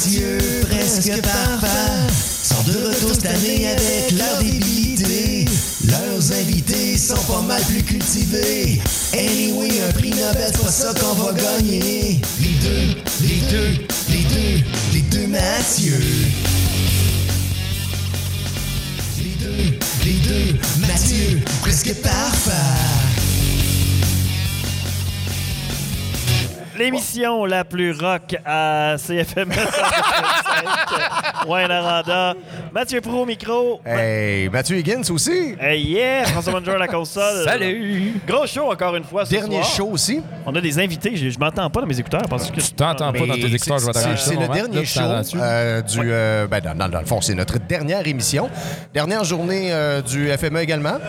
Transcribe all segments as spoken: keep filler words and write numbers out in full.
Mathieu, presque parfait, sont de retour cette année avec leur débilité. Leurs invités sont pas mal plus cultivés. Anyway, un prix Nobel, c'est pas ça qu'on va gagner. Les deux, les deux, les deux, les deux Mathieu. Les deux, les deux, Mathieu, presque parfait. L'émission la plus rock à C F M Rouyn-Noranda. Mathieu Pro au micro. Hey, Mathieu Higgins aussi. Hey, yeah! François Manger à la console. Salut! Gros show encore une fois ce Dernier soir. show aussi. On a des invités. Je, je m'entends pas dans mes écouteurs parce que... Tu t'entends pas Mais dans tes écouteurs, je vais c'est- t'arranger C'est ça, le moment. dernier Là, tu show t'arranges-tu? euh, du... euh, ben, dans, dans- dans le fond, c'est notre dernière émission. Dernière journée euh, du F M E également.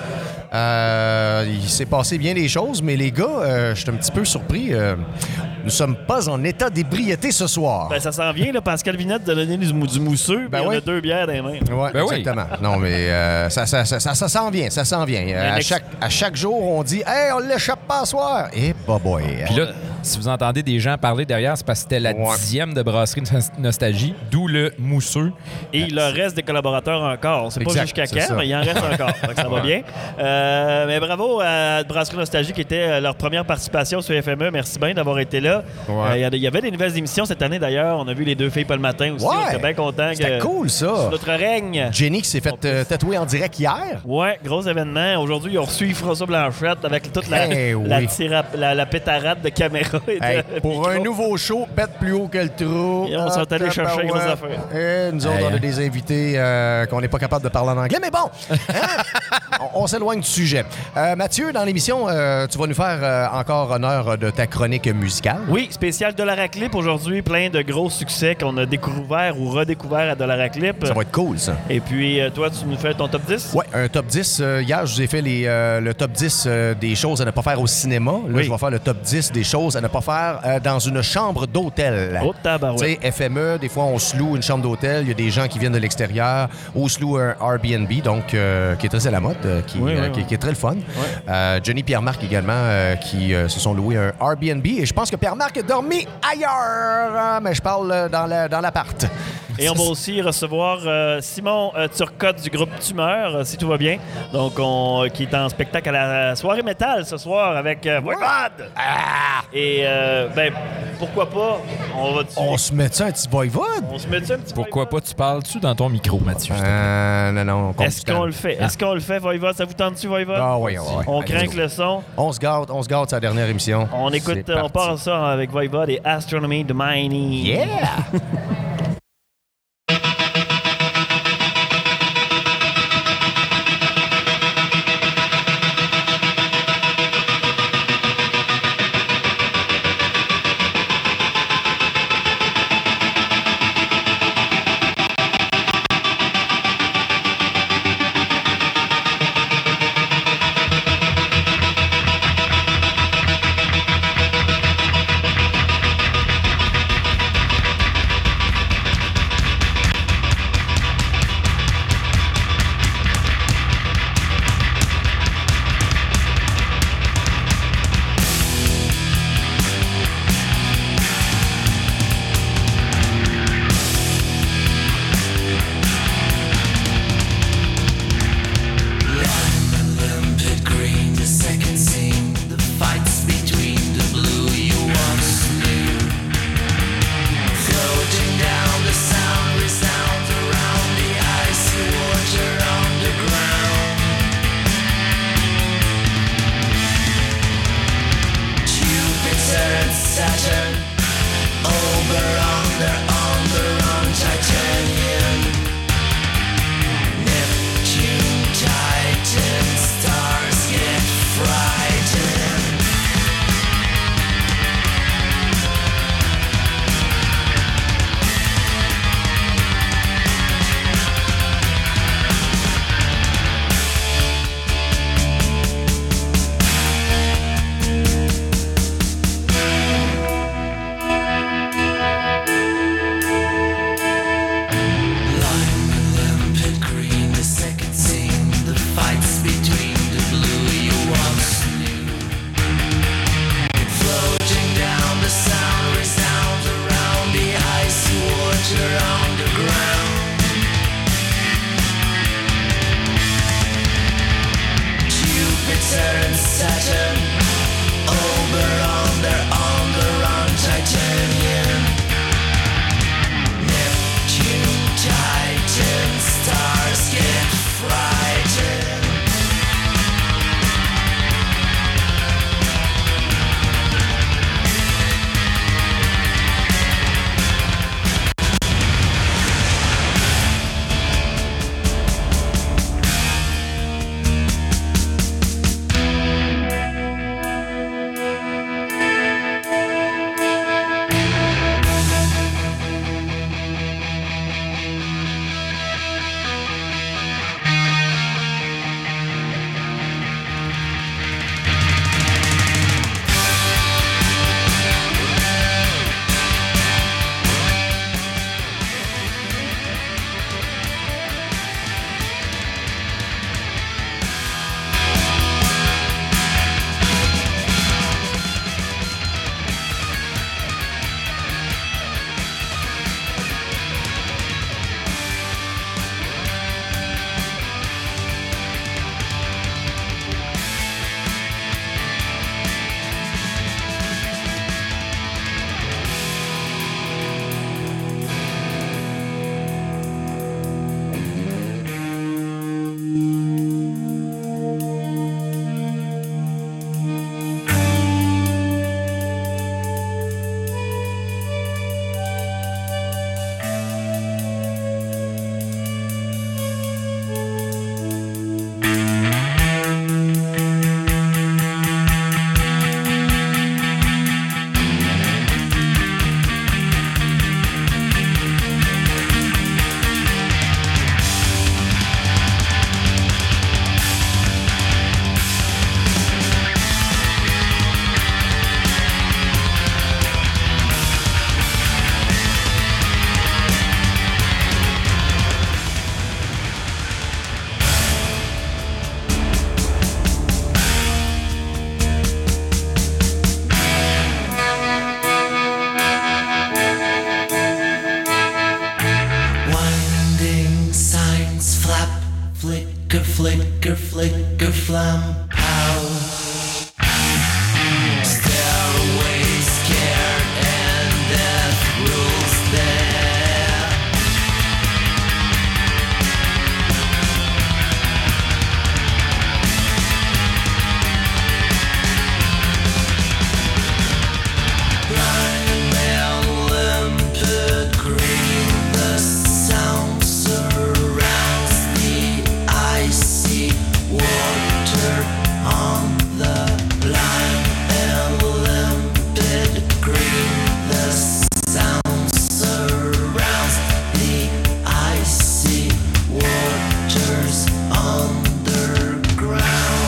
Euh, il s'est passé bien des choses, mais les gars, euh, je suis un petit peu surpris. euh, nous sommes pas en état d'ébriété ce soir. Ben, ça s'en vient, là. Pascal Vinette de donner du, mou- du mousseux. Ben puis on oui. a deux bières dans les mains. Ouais, Ben oui. exactement. Non, mais euh, ça, ça, ça, ça, ça s'en vient, ça s'en vient. Euh, à, ex- chaque, à chaque jour, on dit « Hey, on l'échappe pas ce soir! » Et bah boy. Puis là, si vous entendez des gens parler derrière, c'est parce que c'était la Ouais. dixième de Brasserie Nos- Nostalgie, d'où le mousseux. Et il leur reste des collaborateurs encore. C'est pas Exact, jusqu'à c'est quand, ça. mais il en reste encore. Donc ça va bien. Euh, mais bravo à Brasserie Nostalgie qui était euh, leur première participation sur F M E. Merci bien d'avoir été là. Ouais. Euh, Il y a- il y avait des nouvelles émissions cette année d'ailleurs. On a vu les deux filles pas le matin aussi. Ouais. On était bien contents. C'était que- cool, ça. Sur notre règne. Jenny qui s'est fait euh, tatouer en direct hier. Ouais, gros événement. Aujourd'hui, ils ont reçu François Blanchette avec toute la, Eh oui. la, tira- la, la pétarade de caméra. Et de Hey, pour un micro. nouveau show, pète plus haut que le trou. Et on s'est allé Ah, chercher les grosses tabarouette. affaires. Et nous autres, Hey, on a hein. des invités euh, qu'on n'est pas capable de parler en anglais, mais bon, hein? on, on s'éloigne du sujet. Euh, Mathieu, dans l'émission, euh, tu vas nous faire euh, encore honneur de ta chronique musicale. Oui, spécial Dollaraclip aujourd'hui. Plein de gros succès qu'on a découvert ou redécouvert à Dollaraclip. Ça va être cool, ça. Et puis, euh, toi, tu nous fais ton top dix? Ouais, un top dix. Euh, hier, je vous ai fait les, euh, le top dix euh, des choses à ne pas faire au cinéma. Là, Oui. je vais faire le top dix des choses à ne pas faire euh, dans une chambre d'hôtel. Oh, Tu tabarouette. sais, F M E, des fois, on se loue une chambre d'hôtel. Il y a des gens qui viennent de l'extérieur. Ou on se loue un Airbnb, donc, euh, qui est très à la mode, euh, qui, Oui, oui, euh, qui- oui. qui est très le fun. Euh, Johnny Pierre-Marc également, euh, qui euh, se sont loués un Airbnb. Et je pense que Pierre-Marc a dormi ailleurs. hein, mais je parle euh, dans la- dans l'appart. Et on va aussi recevoir euh, Simon euh, Turcotte du groupe Tumeur, euh, si tout va bien. Donc, on, qui est en spectacle à la soirée métal ce soir avec euh, Voivode. Ah! Et, euh, ben, pourquoi pas? On va On se met ça un petit voivode? on se met ça un petit Pourquoi Voivode? pas tu parles-tu dans ton micro, Mathieu? Euh, non, non. on Est-ce qu'on le fait? Est-ce qu'on le fait, Voivode? Ça vous tente-tu, Voivode? Ah oui, oui, oui. On Allez, craint go. que le son. On se garde, on se garde sa dernière émission. On écoute, C'est euh, on parti. part ça avec Voivode et Astronomy de Mining. Yeah! Mathieu, water underground. Jupiter and Saturn, Oberon, they're on the run. Titanium, Neptune, Titan, stars get frightened. Flicker, flicker, flicker, flam, pow. Stairway scared and death rules there. Blind and limpid green, the sound surrounds the icy water on the blind and limpid green. The sound surrounds the icy waters underground.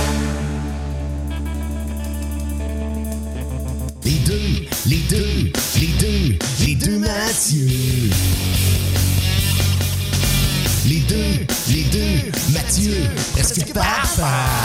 Les deux, les deux, les deux, les deux Mathieu. Les deux, les deux, Mathieu, presque parfait.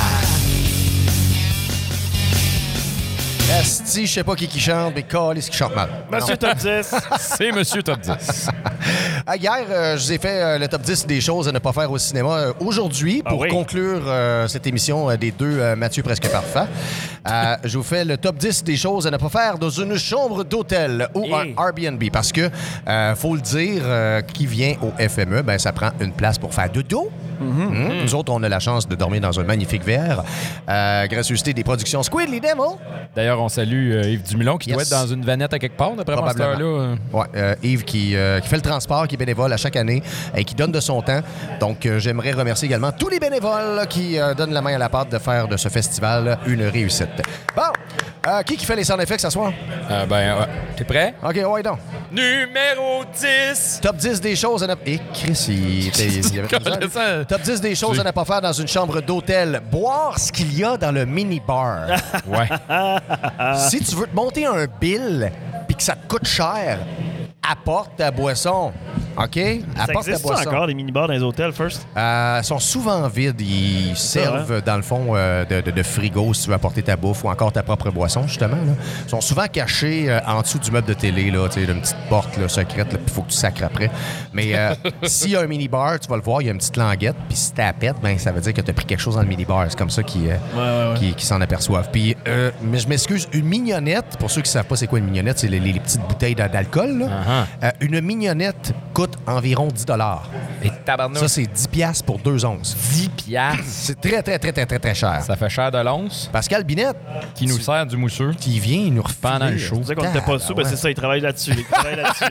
Asti, je sais pas qui qui chante, mais calisse qui chante mal. Monsieur Top dix. C'est Monsieur Top dix. Ah, hier, euh, je vous ai fait euh, le top dix des choses à ne pas faire au cinéma. Euh, Aujourd'hui, Ah pour oui. conclure euh, cette émission euh, des deux euh, Mathieu presque parfait, euh, je vous fais le top dix des choses à ne pas faire dans une chambre d'hôtel ou Hey. un Airbnb. Parce que, euh, faut le dire, euh, qui vient au F M E, ben, ça prend une place pour faire dodo. Mm-hmm. Nous autres, on a la chance de dormir dans un magnifique verre. Euh, gracieuseté des productions Squidly Devil. D'ailleurs, on salue euh, Yves Dumilon qui Yes. doit être dans une vanette à quelque part, d'après moi, à cette Probablement. heure-là. euh. Ouais, euh, Yves qui, euh, qui fait le transport, qui est bénévole à chaque année et qui donne de son temps. Donc, euh, j'aimerais remercier également tous les bénévoles là, qui euh, donnent la main à la pâte de faire de ce festival une réussite. Bon, euh, qui qui fait les sound effects ce soir? Euh, ben, ouais. T'es prêt? OK, ouais, donc. Numéro dix! Top dix des choses à ne... Et Chris, il, était- il y avait pas besoin. Ça- Top dix des choses à ne pas faire dans une chambre d'hôtel. Boire ce qu'il y a dans le mini-bar. Ouais. Si tu veux te monter un bill puis que ça te coûte cher, apporte ta boisson. OK? Ça Apporte ta existe boisson. encore, les mini-bars dans les hôtels, First? Euh, sont souvent vides. Ils servent, dans le fond, euh, de, de, de frigo si tu veux apporter ta bouffe ou encore ta propre boisson, justement. Là. Ils sont souvent cachés euh, en dessous du meuble de télé, là, tu sais, d'une petite porte là, secrète, puis il faut que tu sacres après. Mais euh, s'il y a un mini-bar, tu vas le voir, il y a une petite languette, puis si t'as la pète, ben, ça veut dire que tu as pris quelque chose dans le mini-bar. C'est comme ça qu'ils euh, Ouais, ouais, ouais. qui, qui s'en aperçoivent. Puis, euh, mais je m'excuse, une mignonnette, pour ceux qui ne savent pas c'est quoi une mignonnette, c'est les, les petites bouteilles d'a- d'alcool. Là. Uh-huh. Euh, une mignonnette coûte environ dix dollars. Et tabarnouche. Ça, c'est dix piastres pour deux onces. dix piastres. C'est très, très, très, très, très, très cher. Ça fait cher de l'once. Pascal Binette, Qui nous sert du mousseux. qui vient nous refiler. Pendant le show. C'est ça qu'on n'était pas sous, ben c'est ça, ils travaillent là-dessus. Ils travaillent là-dessus.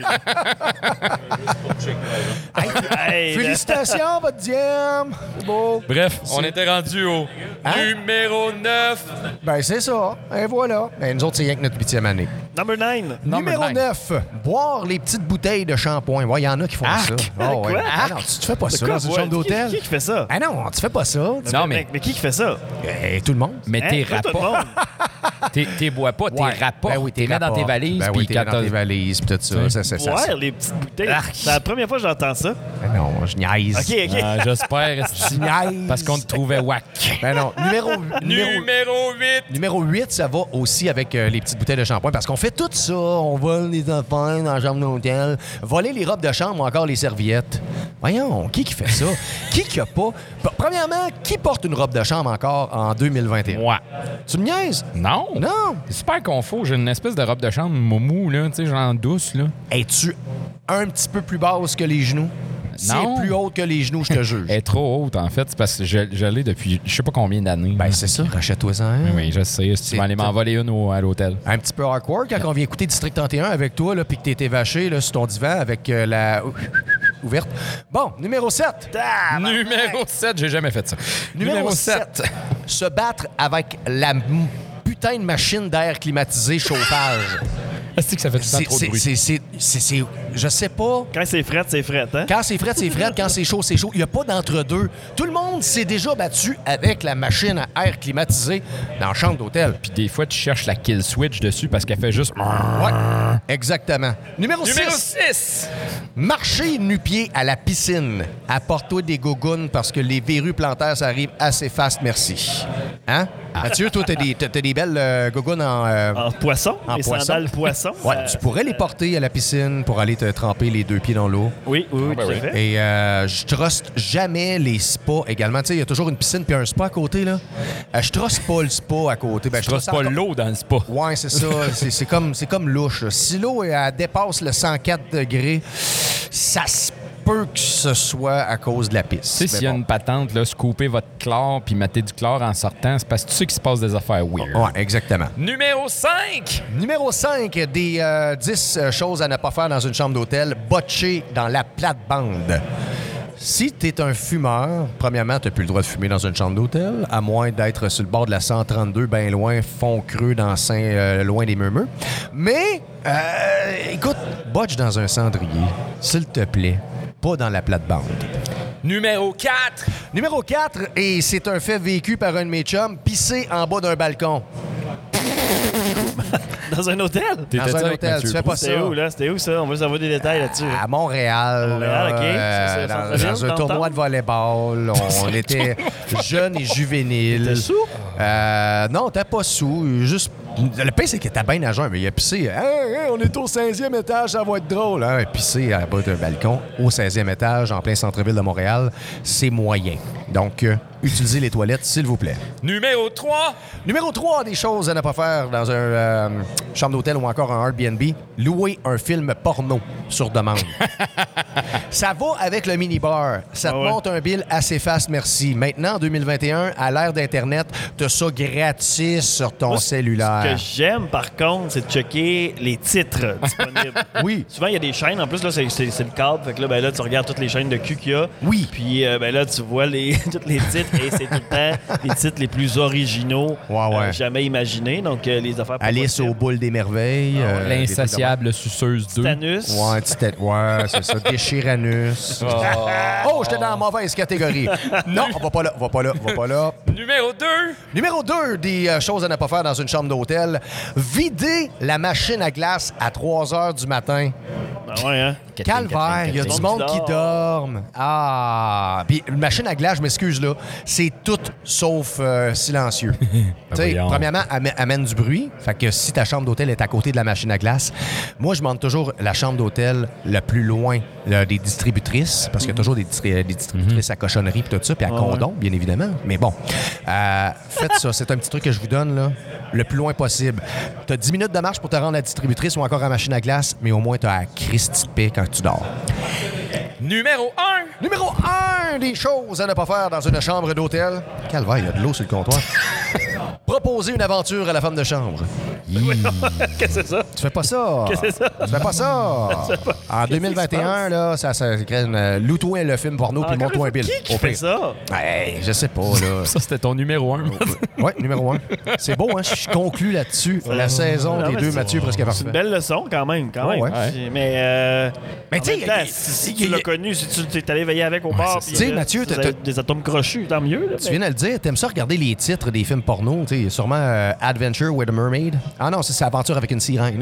Hey, là. Félicitations, votre dième! C'est beau. Bref, on était rendu au Hein? numéro neuf. Ben, c'est ça. Et voilà. Ben, nous autres, c'est rien que notre huitième année. Number nine. Number Numéro nine. neuf. Boire les petites bouteilles de shampoing. Ouais, il y en a qui font Arc. ça. Oh, ouais. Quoi? Ah non, tu, tu fais pas ça Quoi, dans une ouais, chambre d'hôtel. Qui, qui fait ça? Ah non, tu fais pas ça. Tu- Non, mais, mais, mais qui qui fait ça? Eh, tout le monde. mais Hein? t'es Pas rap tout le pas. monde. T'es t'es bois pas, t'es Ouais. rap pas. Ben oui, t'es mets dans rapportes. tes valises. Ben oui, puis t'es quand dans t'as- tes valises, puis tout ça. Oui. ça, ça, ça, Ouais, ça. les petites bouteilles. Arc. C'est la première fois que j'entends ça. Ben non, je niaise. OK, OK. Ah, j'espère, esti. Je niaise. Parce qu'on te trouvait whack. Ben non, numéro, numéro, Numéro huit. numéro huit, ça va aussi avec euh, les petites bouteilles de shampoing parce qu'on fait tout ça. On vole les affaires dans la chambre d'hôtel, voler les robes de chambre ou encore les serviettes. Voyons, qui qui fait ça? Qui qui a pas? P- Premièrement, qui porte une robe de chambre encore en deux mille vingt et un? Moi. Tu me niaises? Non. Non. C'est super confort. J'ai une espèce de robe de chambre moumou, là, tu sais, genre douce, là. Es-tu un petit peu plus basse que les genoux? Non. C'est plus haute que les genoux, je te juge. Elle est trop haute, en fait. C'est parce que je, je l'ai depuis je sais pas combien d'années. Ben, c'est ça, rachète-toi-en. un. Oui, oui, je sais. Si tu vas aller m'en voler une au- à l'hôtel. Un petit peu awkward quand on vient écouter District trente et un avec toi, là, puis que t'es évaché là, sur ton divan avec euh, la ouverte. Bon, numéro sept. Numéro sept, j'ai jamais fait ça. Numéro sept. Se battre avec la m- putain de machine d'air climatisé chauffage. Est-ce que ça fait tout le temps C'est, trop de c'est, bruit? c'est, c'est, c'est, c'est- je sais pas. Quand c'est fret, c'est fret, hein? Quand c'est frais, c'est frais. Quand c'est chaud, c'est chaud. Il n'y a pas d'entre-deux. Tout le monde s'est déjà battu avec la machine à air climatisé dans la chambre d'hôtel. Puis des fois, tu cherches la kill switch dessus parce qu'elle fait juste... Ouais, exactement. Numéro Numéro six. six! Marcher nu-pied à la piscine. Apporte-toi des gougounes parce que les verrues plantaires, ça arrive assez fast, merci. Hein? Mathieu, toi, t'as des, t'as, t'as des belles euh, gougounes en... euh, En poisson, En les poisson. sandales poisson. Ouais, Euh, tu pourrais les porter à la piscine pour aller te tremper les deux pieds dans l'eau. Oui, oui, oui, ben tout à oui. fait. Et euh, je truste jamais les spas également. Tu sais, il y a toujours une piscine puis un spa à côté, là. Euh, je truste pas le spa à côté. Ben, Je trosse pas encore- l'eau dans le spa. Ouais, c'est ça. c'est, c'est comme, c'est comme louche. là. Si l'eau elle, dépasse le cent quatre degrés, ça se peut que ce soit à cause de la piste. Tu sais, Mais s'il y a bon. une patente, là, scoopez votre chlore puis mettez du chlore en sortant, c'est parce que tu sais qu'il se passe des affaires weird. Ouais, exactement. Numéro cinq! Numéro cinq des euh, dix euh, choses à ne pas faire dans une chambre d'hôtel, botcher dans la plate-bande. Si tu es un fumeur, premièrement, tu n'as plus le droit de fumer dans une chambre d'hôtel, à moins d'être sur le bord de la cent trente-deux, bien loin, fond creux, dans Saint, euh, loin des murmures. Mais, euh, écoute, botche dans un cendrier, s'il te plaît, pas dans la plate-bande. Numéro quatre! Numéro quatre, et c'est un fait vécu par un de mes chums, pisser en bas d'un balcon. Dans un hôtel? T'étais-tu Dans un avec hôtel, Mathieu tu fais pas C'était ça. où, là? C'était où, ça? On veut savoir des détails là-dessus. là. À Montréal, Montréal, là, OK. euh, C'est ça, dans, centre-ville, dans un downtown? tournoi de volleyball. On était jeunes et juvéniles. T'es sous? Euh, non, t'es pas sous. Juste... Le pire, c'est que t'as bien nageur, mais il a pissé. Hey, hey, on est au seizième étage, ça va être drôle. Hein? Pisser à bas d'un balcon au seizième étage, en plein centre-ville de Montréal, c'est moyen. Donc, euh, utilisez les toilettes, s'il vous plaît. Numéro trois! Numéro trois des choses à ne pas faire dans un euh, chambre d'hôtel ou encore un Airbnb, louer un film porno sur demande. Ça va avec le minibar. Ça te Ah ouais. monte un bill assez fast, merci. Maintenant, en deux mille vingt et un, à l'ère d'Internet, t'as ça gratis sur ton Moi, Ce cellulaire. que j'aime, par contre, c'est de checker les titres disponibles. Oui. Souvent, il y a des chaînes. En plus, là, c'est, c'est- c'est le câble. Fait que là, ben, là, tu regardes toutes les chaînes de cul qu'il y a. Oui. Puis euh, ben, là, tu vois les, tous les titres et c'est tout le temps les titres les plus originaux Ouais, ouais. euh, jamais imaginés. Donc, euh, les affaires pas Alice possibles. aux boules des merveilles. Ah ouais. euh, des trucs L'insatiable suceuse deux. Tanus. comme- Ouais, petit tête- ouais, c'est ça. Déchiranus. Oh, j'étais dans la mauvaise catégorie. Non, on va pas là, on va pas là, on va pas là. Numéro deux! Numéro deux des euh, choses à ne pas faire dans une chambre d'hôtel. Vider la machine à glace à trois heures du matin. Ah ouais, hein? Catherine, Calvaire, il y a Catherine, du monde qui dort. dorme. Ah! Puis une machine à glace, je m'excuse là, c'est tout sauf euh, silencieux. Tu sais, voyons. premièrement, amè- amène du bruit. Fait que si ta chambre d'hôtel est à côté de la machine à glace, moi, je demande toujours la chambre d'hôtel le plus loin là, des distributrices, parce qu'il y a toujours des, distri- des distributrices à cochonnerie puis tout ça, puis à Ah condom, bien évidemment. Mais bon, euh, faites ça. C'est un petit truc que je vous donne, là, le plus loin possible. Tu as dix minutes de marche pour te rendre à la distributrice ou encore à la machine à glace, mais au moins, tu as à Christy de paix quand tu dors. Numéro un! Numéro un des choses à ne pas faire dans une chambre d'hôtel. Calvaire, il y a de l'eau sur le comptoir. Proposer une aventure à la femme de chambre. Qu'est-ce que c'est ça? Tu fais pas ça. Qu'est-ce que c'est ça? Tu fais pas ça. En deux mille vingt et un, là, ça, ça crée une... euh, loue-toi le film porno puis Encore monte-toi un une fois, bill. Qui qui Au fait pire. ça? Hey, je sais pas, là. Ça, c'était ton numéro un. Ouais, numéro un. C'est beau, hein? Je conclus là-dessus. La saison Non, des mais deux c'est- Mathieu presque C'est parfait. une belle leçon quand même, quand Ouais, même. ouais. Puis- Mais, euh, Mais en tu sais, même temps, il- si, si il- tu il- l'as connu, si tu t'es allé veiller avec au bar, c'est puis ça. Tu sais, euh, Mathieu, si t'as- vous avez t'as- des atomes crochus, tant mieux. Là, Tu mais- viens de le dire, t'aimes ça regarder les titres des films porno, tu sais, sûrement euh, Adventure with a Mermaid. Ah non, ça, c'est Aventure avec une sirène.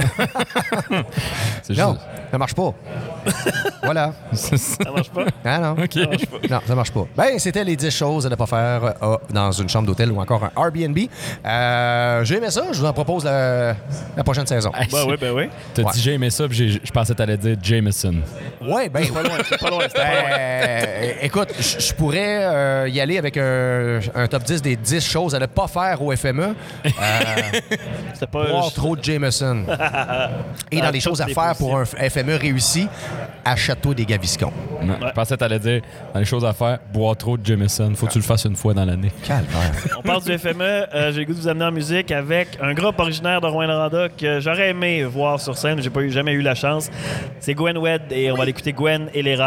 C'est non, juste... ça marche pas. Voilà. Ça marche pas? Ah non. OK. Non, ça marche pas. Ben, c'était les dix choses à ne pas faire euh, dans une chambre d'hôtel ou encore un Airbnb. Euh, j'ai aimé ça, je vous en propose la, la prochaine saison. Hey, Ben oui, ben oui. T'as Ouais. dit j'ai aimé ça, puis j'ai- je pensais que t'allais dire Jameson. Ouais, ben. Pas loin, c'est pas loin, c'était pas loin. Euh, écoute, je je pourrais euh, y aller avec un, un top dix des dix choses à ne pas faire au F M E. Euh, C'était pas boire juste- trop de Jameson. Et dans Dans les choses à toutes les faire pour un positions. F M E réussi, achète-toi des Gaviscons. Non, Je pensais que t'allais dire dans les choses à faire, boire trop de Jameson. Faut que tu le fasses une fois dans l'année. Calvaire. On parle du F M E. euh, j'ai le goût de vous amener en musique avec un groupe originaire de Rouyn-Noranda que j'aurais aimé voir sur scène. J'ai pas eu, jamais eu la chance. C'est Gwen Wed et on va l'écouter Gwen et les rats.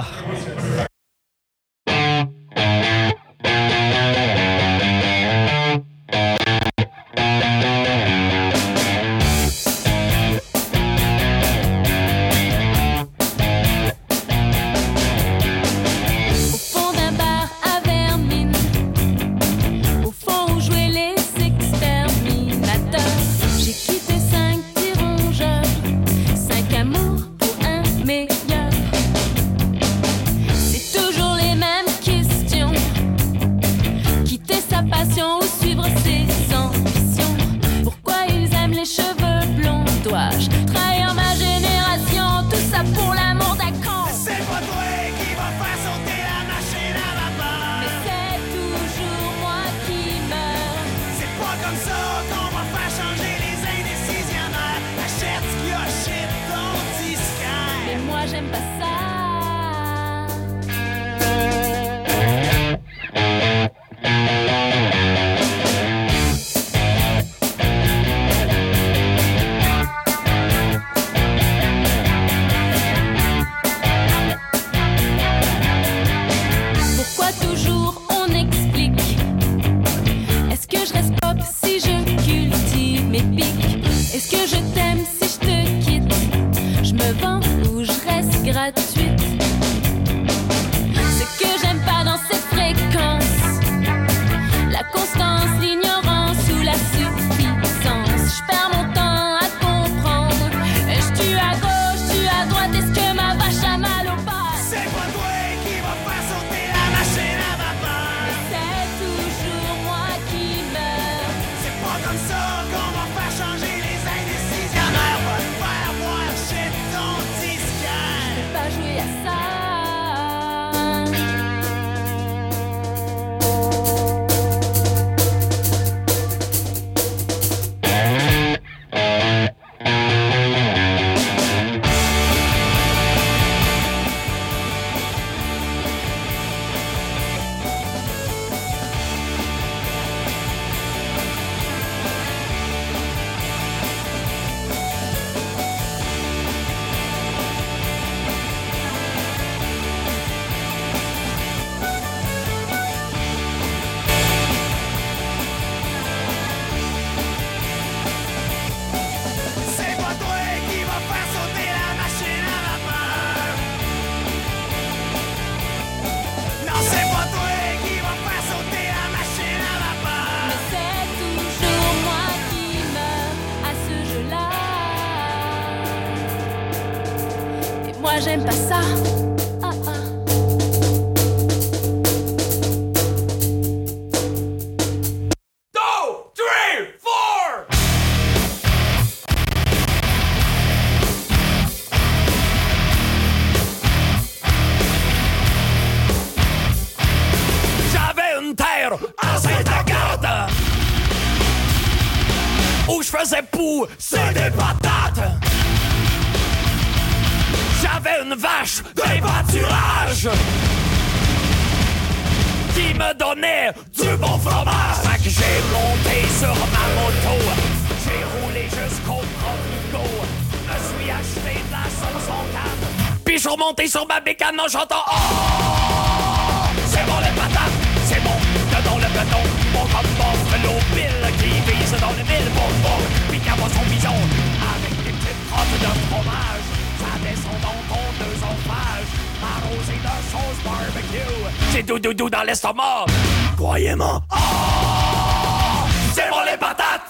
Au fond d'un bar à Vermine, au fond où jouaient les exterminateurs, j'ai quitté cinq petits rongeurs, cinq amours pour un meilleur. C'est toujours les mêmes questions. Quitter sa passion ou suivre ses ambitions. Pourquoi ils aiment les cheveux blonds? Dois-je trahir ma génération? Tout ça pour l'amour d'un con. C'est pas toi qui va faire sauter la machine à vapeur. Mais c'est toujours moi qui meurs. C'est pas comme ça qu'on va faire changer les indécisionnaires. Achète ce qu'il y a chez ton disquaire. Mais moi j'aime pas ça. Pourquoi toujours on explique? Est-ce que je reste pop si je cultive mes pics? Est-ce que je t'aime si je te quitte? Je me vends ou je reste gratuite? Ce que j'aime pas dans cette fréquence, la constance, l'ignorance ou la suffisance. Je perds mon temps à comprendre. Je tue à gauche, je tue à droite. Est-ce que ma vache a mal au pas? C'est pas toi qui va faire sauter la machine à vapeur. C'est toujours moi qui meurs. C'est pas comme ça qu'on va faire changer les indécisionnaires. Va te faire voir chez ton disquaire. Pas jouer à j'aime pas ça. Ah, ah. À Sainte-Agathe, où je faisais pousser des patates. J'avais une vache de pâturage qui me donnait du bon fromage. Fait que j'ai monté sur ma moto, j'ai roulé jusqu'au Provigo, me suis acheté de la sauce en canne, puis je suis remonté sur ma bécane en chantant oh, c'est bon les patates, c'est bon. Dans le béton, bon comme Buffalo Bill qui vise dans le mille, bon bon, puis qui avance son bison avec des petites crottes de fromage. Ça descend dans ton œsophage, arrosé de sauce barbecue. C'est doudou dans l'estomac, croyez-moi. Oh, c'est bon les patates.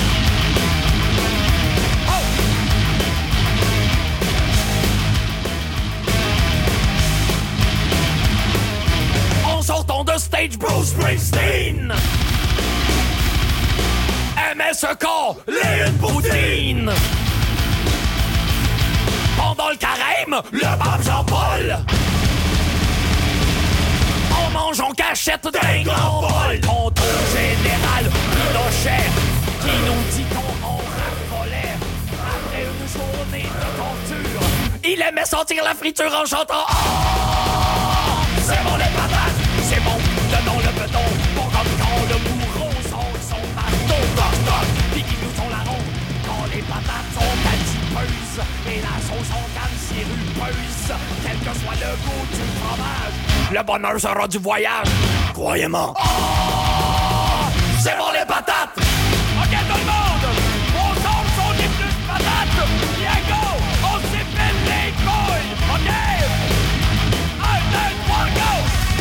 Sortons de stage Bruce Springsteen, M S corps, les une poutine. Pendant le carême, le pape Jean-Paul, on mange en cachette d'un grand bol. Tonton général Pinochet qui nous dit qu'on en raffolait après une journée de torture. Il aimait sentir la friture en chantant oh, c'est bon les patates. C'est bon, donnons le béton, bon comme quand le bourreau sort son marteau, toc toc, pis qui nous sont la ronde, quand les patates sont adipeuses, et la sauce en canne sirupeuse, quel que soit le goût du fromage, le bonheur sera du voyage, croyez-moi. Oh, c'est bon les patates! Ok tout le monde, on sort son des plus patates, yeah go, on s'épile les couilles, ok? Un, deux, trois, go!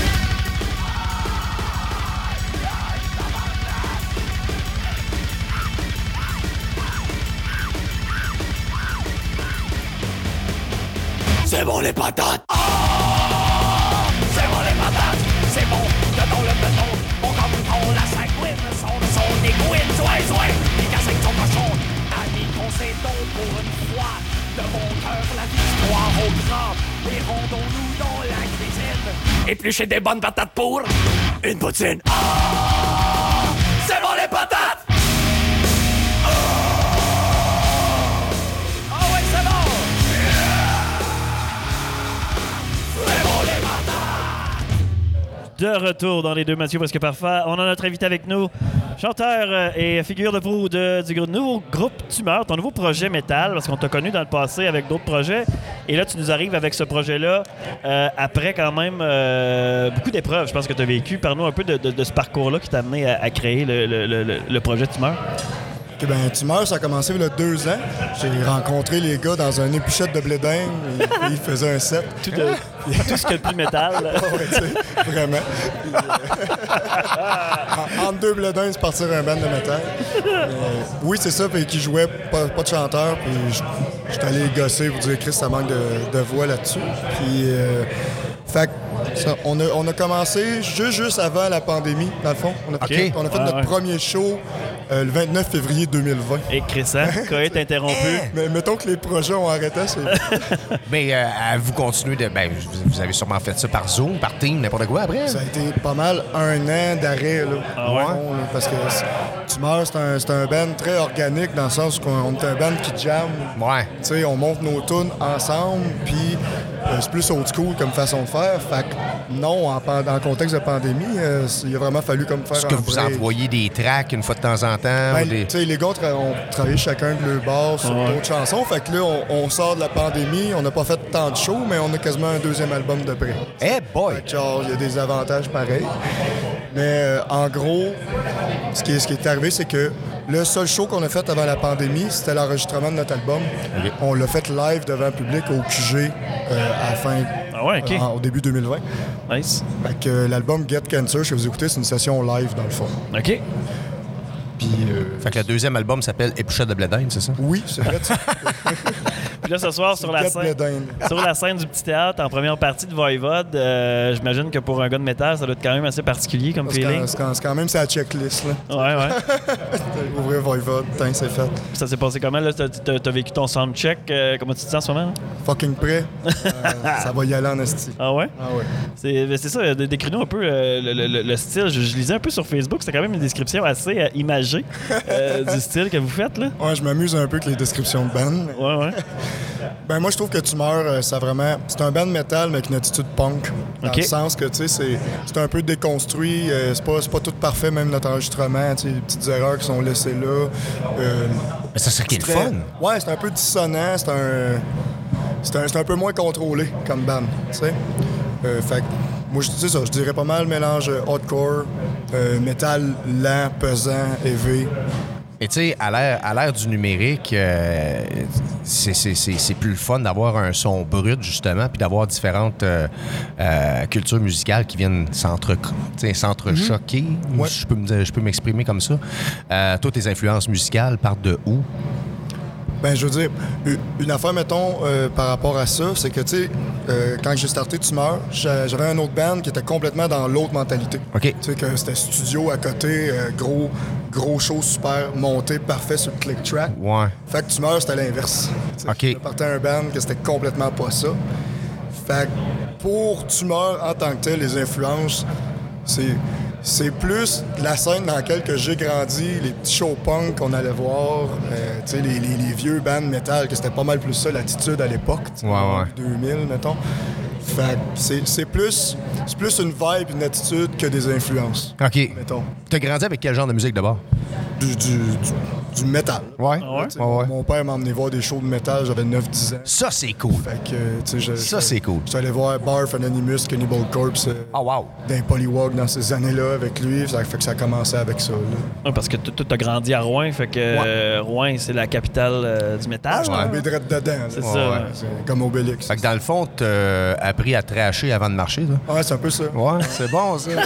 C'est bon les patates. Oh, c'est bon les patates. C'est bon, dedans le béton. On comme on la sanguine. Son, son égoïne, soin, soin. Il casse avec son cochon. Amis concédons pour une fois. De mon cœur la victoire au grand. Et rendons-nous dans la cuisine. Éplucher des bonnes patates pour une poutine. Oh, c'est bon les patates. Oh, oh ouais, c'est bon. De retour dans les deux Mathieu Presque Parfait. On a notre invité avec nous, chanteur euh, et figure de proue de, du gr- nouveau groupe Tumeur, ton nouveau projet métal, parce qu'on t'a connu dans le passé avec d'autres projets. Et là, tu nous arrives avec ce projet-là euh, après quand même euh, beaucoup d'épreuves, je pense que tu as vécu. Parle-nous un peu de, de, de ce parcours-là qui t'a amené à, à créer le, le, le, le projet Tumeur. Okay, ben, Tumeur, ça a commencé il y a deux ans. J'ai rencontré les gars dans un épuchette de blé d'Inde. Ils, ils faisaient un set. Tout, de, tout ce qui est le plus métal. Oh, ouais, tu sais, vraiment. Puis, euh, en, entre deux blé d'Inde, c'est partir un band de métal. Euh, oui, c'est ça. Puis qui jouait pas, pas de chanteur. Puis j'étais allé gosser pour dire Chris, ça manque de, de voix là-dessus. Puis, euh, fait ça, on, a, on a commencé juste, juste avant la pandémie, dans le fond. On a, Okay. on a fait Ouais, notre ouais. premier show euh, le vingt-neuf février deux mille vingt. Et Crescent, coït interrompu. Mais mettons que les projets ont arrêté, c'est... Mais euh, vous continuez de. Ben, vous vous avez sûrement fait ça par Zoom, par Team, n'importe quoi après. Ça a été pas mal un an d'arrêt, là. Ah ouais? au fond, là, parce que c'est- Tumeur, c'est un, c'est un band très organique dans le sens qu'on est un band qui jam. Ouais. Tu sais, on monte nos tunes ensemble, puis euh, c'est plus old school comme façon de faire. Fait que non, en, pan- dans le contexte de pandémie, euh, c'est- il a vraiment fallu comme faire Est-ce que un vous break. envoyez des tracks une fois de temps en temps? Ben, ou des... tu sais, les gars tra- ont travaillé chacun de leur base sur Ouais. d'autres chansons. Fait que là, on, on sort de la pandémie, on n'a pas fait tant de shows, mais on a quasiment un deuxième album de près. Eh boy! Fait que, genre, il y a des avantages pareils. Mais euh, en gros, ce qui est, ce qui est arrivé, c'est que le seul show qu'on a fait avant la pandémie, c'était l'enregistrement de notre album. Ok. On l'a fait live devant le public au Q G euh, à la fin, Ah ouais, OK. euh, en- au début deux mille vingt. Nice. Fait que euh, l'album Get Cancer, que vous écoutez, c'est une session live dans le fond. OK. Puis, euh, Fait que le deuxième album s'appelle Épluchette de blé d'Inde, c'est ça? oui, c'est vrai. tu- Puis là, ce soir, sur la, Get scène, Bledin. sur la scène du Petit Théâtre, en première partie de Voivode, euh, j'imagine que pour un gars de métal, ça doit être quand même assez particulier comme C'est feeling. quand, c'est quand- c'est quand même sa checklist. Là. Ouais, ouais. Ouvrir Voivode, putain, c'est fait. Ça s'est passé comment? Là? T'as, t'as- t'as vécu ton soundcheck. Euh, comment tu te sens en ce moment? Fucking prêt. Euh, ça va y aller en esti. Ah ouais? Ah ouais. C'est, ben, c'est ça, dé- décris-nous un peu euh, le, le- le- le style. Je, je lisais un peu sur Facebook, c'était quand même une description assez euh, imagée euh, du style que vous faites, là. Ouais, je m'amuse un peu avec les descriptions de band. mais- Ouais, ouais. Ben moi, je trouve que Tumeur, euh, ça vraiment... C'est un band metal, mais avec une attitude punk. Dans OK. le sens que, tu sais, c'est, c'est un peu déconstruit. euh, c'est, pas, c'est pas tout parfait, même notre enregistrement. Tu sais, les petites erreurs qui sont laissées là. Euh, Mais ça, c'est ça qui est le très- fun. Ouais, c'est un peu dissonant. C'est un... C'est un, c'est un peu moins contrôlé comme band, tu sais. Euh, fait que moi, je dis ça. Je dirais pas mal mélange euh, hardcore, euh, métal lent, pesant, heavy. Et tu sais, à l'ère, à l'ère du numérique, euh, c'est, c'est, c'est, c'est plus le fun d'avoir un son brut, justement, puis d'avoir différentes euh, euh, cultures musicales qui viennent s'entre, tu sais, s'entrechoquer. Ouais. Je peux, me- je peux m'exprimer comme ça. Euh, toi, tes influences musicales partent de où? Ben, je veux dire, u- une affaire, mettons, euh, par rapport à ça, c'est que, tu sais, euh, quand j'ai starté Tumeur, j'a- j'avais un autre band qui était complètement dans l'autre mentalité. OK. Tu sais, que c'était studio à côté, euh, gros, gros show super monté, parfait sur le click track. Ouais. Fait que Tumeur, c'était l'inverse. Tu sais, OK. Je partais un band que c'était complètement pas ça. Fait que pour Tumeur, en tant que tel, les influences, c'est... C'est plus la scène dans laquelle que j'ai grandi, les petits shows punk qu'on allait voir, euh, tu sais, les, les- les vieux bands metal, que c'était pas mal plus ça l'attitude à l'époque, tu sais, Ouais, en ouais. deux mille, mettons. Fait que c'est, c'est plus c'est plus une vibe, une attitude que des influences, OK. mettons. T'as grandi avec quel genre de musique d'abord? Du, du, du, du métal. Ouais. Ah ouais? Tu sais, Ouais, ouais. Mon père m'a emmené voir des shows de métal, j'avais neuf dix ans. Ça, c'est cool. Fait que, tu sais, je- Ça, je- c'est cool. J'étais allé voir Barf, Anonymous, Cannibal Corpse, euh, Oh, wow. dans Polywalk dans ces années-là avec lui. Ça fait que ça a commencé avec ça, là. Ouais, parce que tu as grandi à Rouen, fait que euh, Rouen, c'est la capitale euh, du métal. Ah, je là. tombé direct dedans. là. C'est Ouais, ça. ouais. ouais. C'est comme Obélix. Fait que dans le fond, t'as appris à tracher avant de marcher, toi? Ouais, c'est un peu ça. Ouais, c'est bon, ça.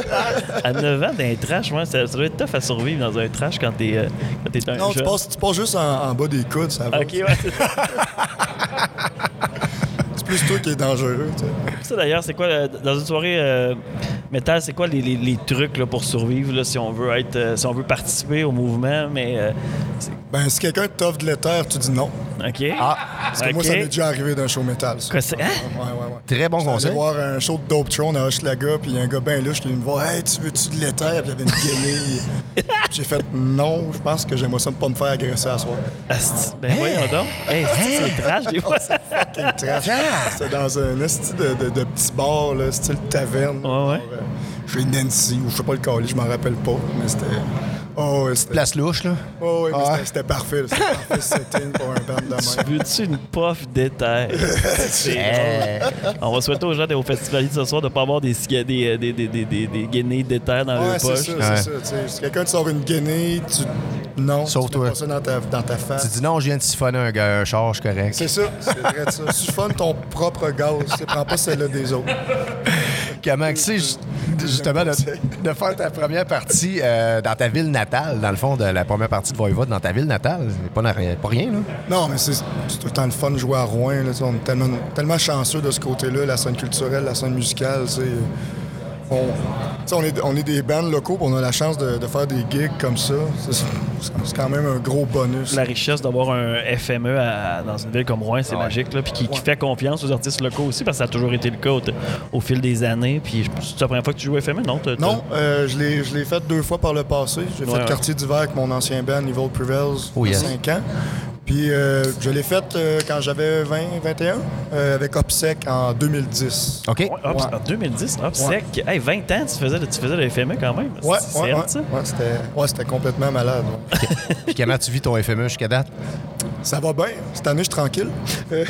À neuf ans, dans un trash, ouais, ça, ça doit être tough à survivre dans un trash quand t'es euh, quand t'es un Non, tu jeune. passes, tu passes juste en, en bas des coudes, ça va. Ok, ouais, c'est ça. C'est plus toi qui est dangereux, tu sais. Ça, d'ailleurs, c'est quoi, euh, dans une soirée euh, métal, c'est quoi les, les- les trucs là, pour survivre là, si on veut être, euh, si on veut participer au mouvement, mais euh, c'est- Ben, si quelqu'un t'offre de l'éther, tu dis non. ok. Ah, Parce que Ok. moi, ça m'est déjà arrivé d'un show métal, ça. Quoi, c'est- hein? Ouais, ouais, ouais. très bon J'allais conseil. voir un show de Dope Throne à Hochelaga, puis il y a un gars ben louche qui vient me voir. Hey, tu veux-tu de l'éther? Puis il y avait une guenille. J'ai fait non, je pense que j'aimerais ça ne pas me faire agresser à soir. Asti, ben voyons donc. Hey, c'est c'est trash des fois. ça. Fucking trash. C'était dans un esti de, de, de petit bar, là, style taverne. Ouais, ouais. Euh, Chez Nancy, ou je sais pas le calice, je m'en rappelle pas, mais c'était. Oh, ouais, c'était. Place louche, là. Oh, ouais, mais Ouais. c'était- c'était parfait. là. C'était parfait setting pour un band de même. Veux-tu une puff d'éther? C'est Eh. drôle. On va souhaiter aux gens au festival de ce soir de ne pas avoir des, ciga- des, des, des, des, des, des guenilles d'éther dans Ouais, leur c'est poche. ça, Ouais. c'est ça. tu sais. Si quelqu'un te sort une guenille, tu. Non, Sauf tu mets toi. pas ça dans ta, dans ta Tu face. dis non, je viens de siphonner un, gars, un charge correct. C'est ça, c'est vrai de ça. Siphonne ton propre gaz, tu sais, prends pas celle-là des autres. Comment tu sais, ju- justement, de, de faire ta première partie euh, dans ta ville natale, dans le fond, de la première partie de Voivode dans ta ville natale, c'est pas, na- pas rien, là. Non, mais c'est c'est tout le temps le fun de jouer à Rouen. Là, tu sais, on est tellement, tellement chanceux de ce côté-là, la scène culturelle, la scène musicale. tu sais. On, tu sais, on, est, on est des bands locaux, puis on a la chance de, de faire des gigs comme ça. C'est c'est quand même un gros bonus. La richesse d'avoir un F M E à- dans une ville comme Rouen, c'est magique. Là, puis qui, qui Ouais. fait confiance aux artistes locaux aussi, parce que ça a toujours été le cas au, au fil des années. Puis je- c'est la première fois que tu joues au F M E, non? T'as- t'as- Non, euh, je l'ai je l'ai fait deux fois par le passé. J'ai Ouais, fait ouais. Quartier d'hiver avec mon ancien band, Evil Prevails, Oh, il y a yes. cinq ans. Puis euh, je l'ai fait euh, quand j'avais vingt, vingt et un, euh, avec Opsec en deux mille dix. OK? Ouais, hop, Ouais. En deux mille dix, hop, sec. Hey, vingt ans, tu faisais, tu faisais le F M E quand même. Ouais, C'est ouais, hot, ouais. ça. Ouais, c'était ouais, c'était complètement malade. ouais. Puis comment tu vis ton F M E jusqu'à date? Ça va bien. Cette année, je suis tranquille. Euh,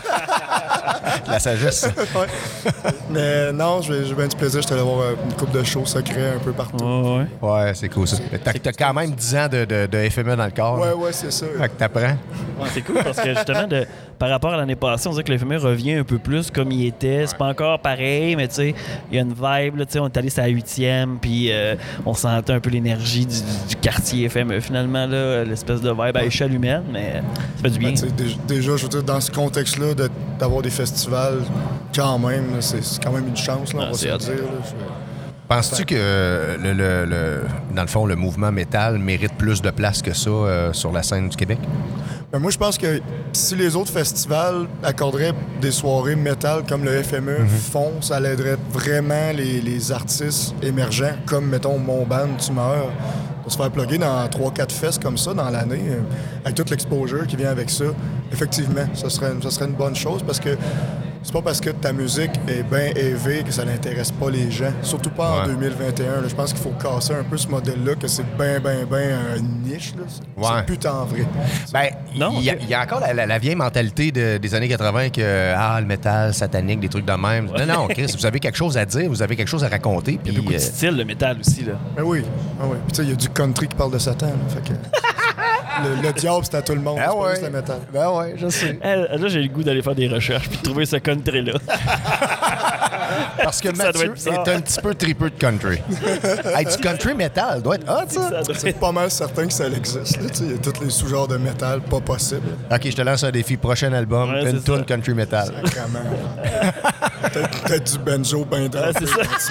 La sagesse. ouais. Mais non, j'ai j'ai bien du plaisir. J'étais allé voir euh, une coupe de shows secrets un peu partout. Ouais, ouais. Ouais, c'est cool, ça. T'as, t'as quand même dix ans de, de, de F M E dans le corps. Ouais, là. ouais, c'est ça. Fait que t'apprends. Ouais, c'est cool parce que justement, de, par rapport à l'année passée, on dirait que le F M E revient un peu plus comme il était. C'est pas encore pareil, mais tu sais, il y a une vibe. Là, tu sais, on est allé sur la huitième, puis euh, on sentait un peu l'énergie du, du quartier F M E finalement, là, l'espèce de vibe à échelle humaine. Mais Ça fait du bien. Ben, tu sais, dé- déjà, je veux dire, dans ce contexte-là, de- d'avoir des festivals, quand même, là, c'est c'est quand même une chance, là, Ah, on va c'est se le hot. dire. là. Je- Penses-tu que, euh, le, le- le- dans le fond, le mouvement métal mérite plus de place que ça euh, sur la scène du Québec? Ben, moi, je pense que si les autres festivals accorderaient des soirées métal comme le F M E font, ça l'aiderait vraiment les, les artistes émergents, comme, mettons, mon band Tumeur, de se faire plugger dans trois quatre fesses comme ça dans l'année, euh, avec toute l'exposure qui vient avec ça. Effectivement, ça serait, ça serait une bonne chose parce que c'est pas parce que ta musique est bien élevée que ça n'intéresse pas les gens. Surtout pas en Ouais. deux mille vingt et un. là. Je pense qu'il faut casser un peu ce modèle-là, que c'est bien, bien, bien une niche. Là. C'est Ouais. c'est plus tant vrai. Ben, Non, il y, a- ok. il y a encore la, la- la vieille mentalité de- des années quatre-vingt que, ah, le métal satanique, des trucs de même. Non, non, Chris, vous avez quelque chose à dire, vous avez quelque chose à raconter. Il y Puis, a beaucoup de euh, style, le métal aussi. Là. Ben oui, ah oui. Puis tu sais, il y a du country qui parle de Satan. Là, fait que le, le diable, c'est à tout le monde. Ah c'est pas ouais. juste le métal. Ben ouais, je sais. Eh, là, j'ai le goût d'aller faire des recherches puis de trouver ce country-là. Parce que Ça doit Mathieu être bizarre. est un petit peu tripeux de country. Hey, du country metal doit être hot, ça. Ça doit C'est être- pas mal certain que ça existe. là, tu sais. Il y a tous les sous-genres de métal pas possibles. OK, je te lance un défi. Prochain album, Ouais, une c'est tune ça. country metal. Vraiment. Peut-être peut-être du banjo bien drôle. Ouais, c'est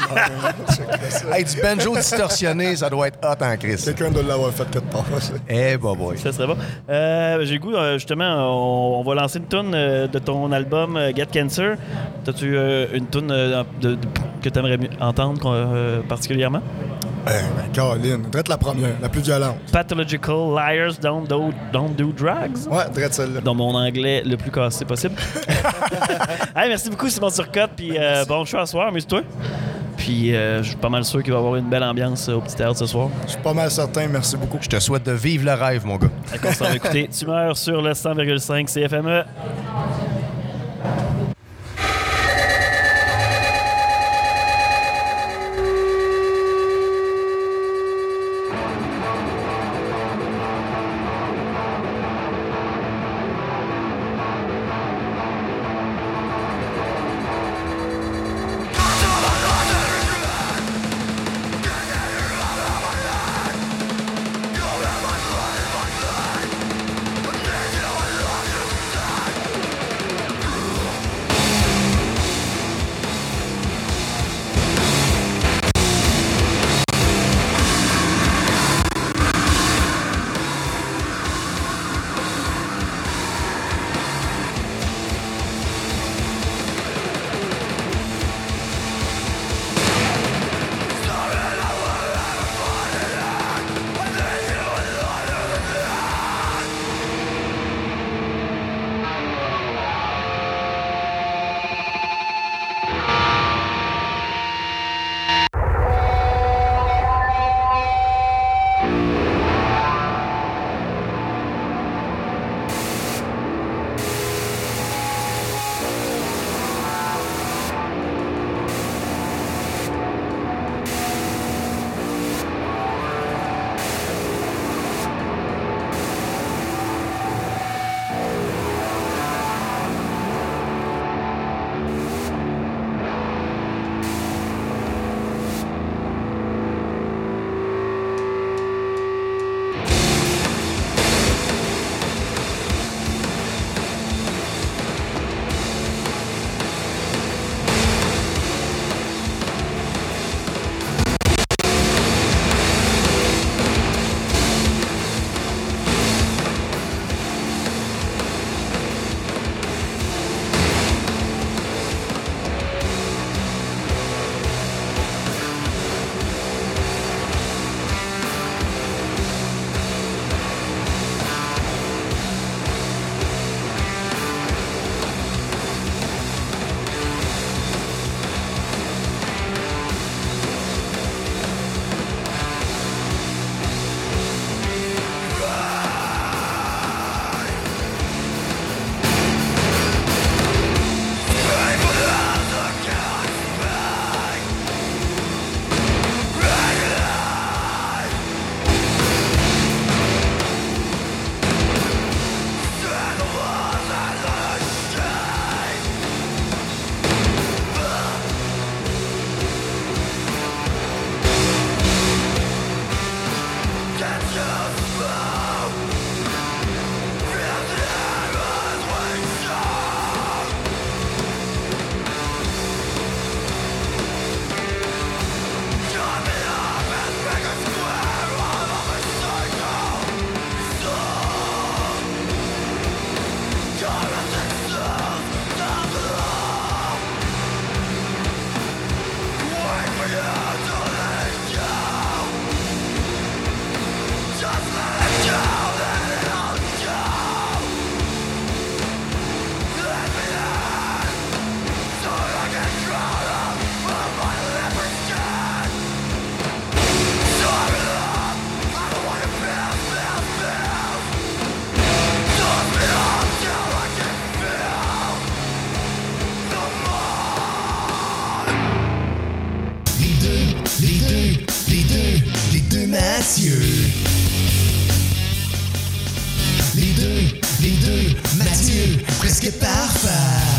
ça. Hey, du banjo distorsionné, ça doit être hot en Chris. Quelqu'un doit l'avoir fait quelque part. Eh, bah boy. Ça serait bon. Euh, j'ai le goût, euh, justement, on, on va lancer une toune euh, de ton album euh, Get Cancer. T'as-tu euh, une toune euh, de- de- que tu aimerais entendre euh, particulièrement? Eh, ben, Caroline, drette la première, la plus violente. Pathological Liars Don't Do, don't do Drugs. Ouais, drette celle-là. Dans mon anglais le plus cassé possible. Hey, merci beaucoup, Simon Turcotte. Puis euh, bon choix à soir, amuse-toi. Puis euh, je suis pas mal sûr qu'il va y avoir une belle ambiance euh, au petit théâtre ce soir. Je suis pas mal certain, merci beaucoup. Je te souhaite de vivre le rêve, mon gars. D'accord, ça va écouter Tumeur sur le cent virgule cinq C F M E. Get les deux, les deux, les deux Mathieu. Les deux, les deux, Mathieu, presque parfait.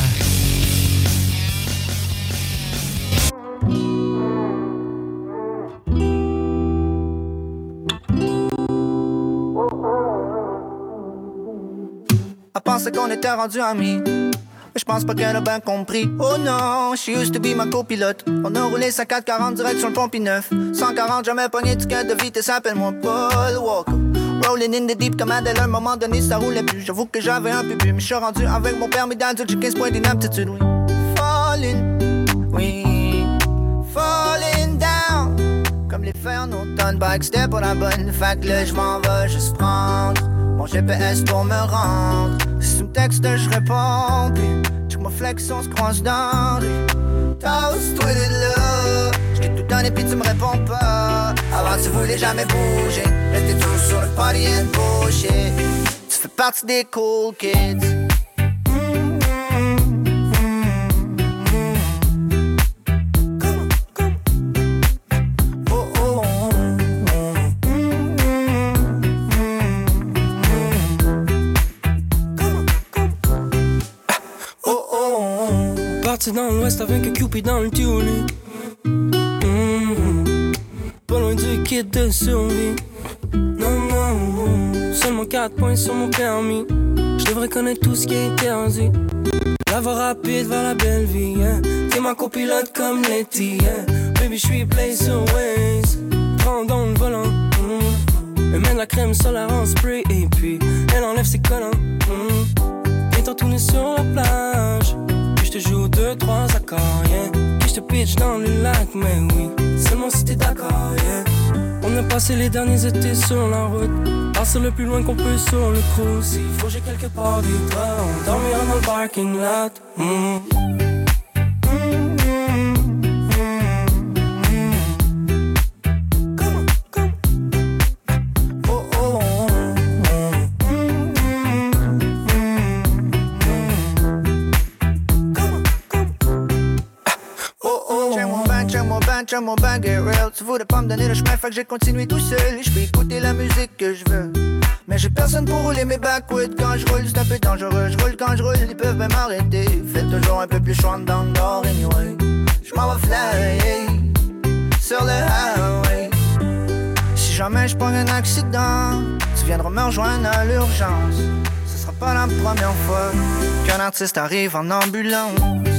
Elle pensait qu'on était rendu amis, mais je pense pas qu'elle a bien compris. Oh non, she used to be ma copilote. On a roulé sa quatre quarante direct sur le pont neuf. cent quarante, jamais pogné de ticket de vitesse, appelle-moi Paul Walker. Rolling in the deep comme Adèle, à un moment donné ça roulait plus. J'avoue que j'avais un peu bu, mais je suis rendu avec mon permis d'adulte, j'ai quinze points d'inaptitude, oui. Falling, oui, falling down. Comme les fers en automne, bike c'était pas la bonne. Fait que là je m'en vais juste prendre mon G P S pour me rendre. Si tu me textes, je réponds, puis check ma flex, on se croise dans les toast, toi de là. J't'ai tout donné puis tu me réponds pas. Avant tu voulais jamais bouger, là t'es toujours sur le party and bullshit. Tu fais partie des cool kids. Parti dans l'ouest avec un Cupid dans le tulip. Mmh. Pas loin du kit de survie. Non, non, seulement quatre points sur mon permis. Je devrais connaître tout ce qui est interdit. La voie rapide vers la belle vie, yeah. T'es ma copilote comme Letty, yeah. Baby, j'suis play sur Waze. Prends dans le volant, mmh. Elle met de la crème solaire en spray. Et puis, elle enlève ses collants, mmh. Et t'en tourner sur la plage. Je te joue deux, trois accords, yeah. Puis je te pitch dans le lac, mais oui, seulement si t'es d'accord, yeah. On a passé les derniers étés sur la route, passer le plus loin qu'on peut sur le cruise. S'il faut j'ai quelque part des toits, on dormira dans le parking lot. Mm. Check mon bag est real. Tu voulais pas me donner le chemin, fait que j'ai continué tout seul. Je peux écouter la musique que je veux, mais j'ai personne pour rouler mes backwoods. Quand je roule, c'est un peu dangereux. Je roule quand je roule, ils peuvent même m'arrêter. Fait toujours un peu plus chaud dans le nord, anyway. Je m'en vais fly sur le highway. Si jamais je prends un accident, tu viendras me rejoindre à l'urgence. Ce sera pas la première fois qu'un artiste arrive en ambulance.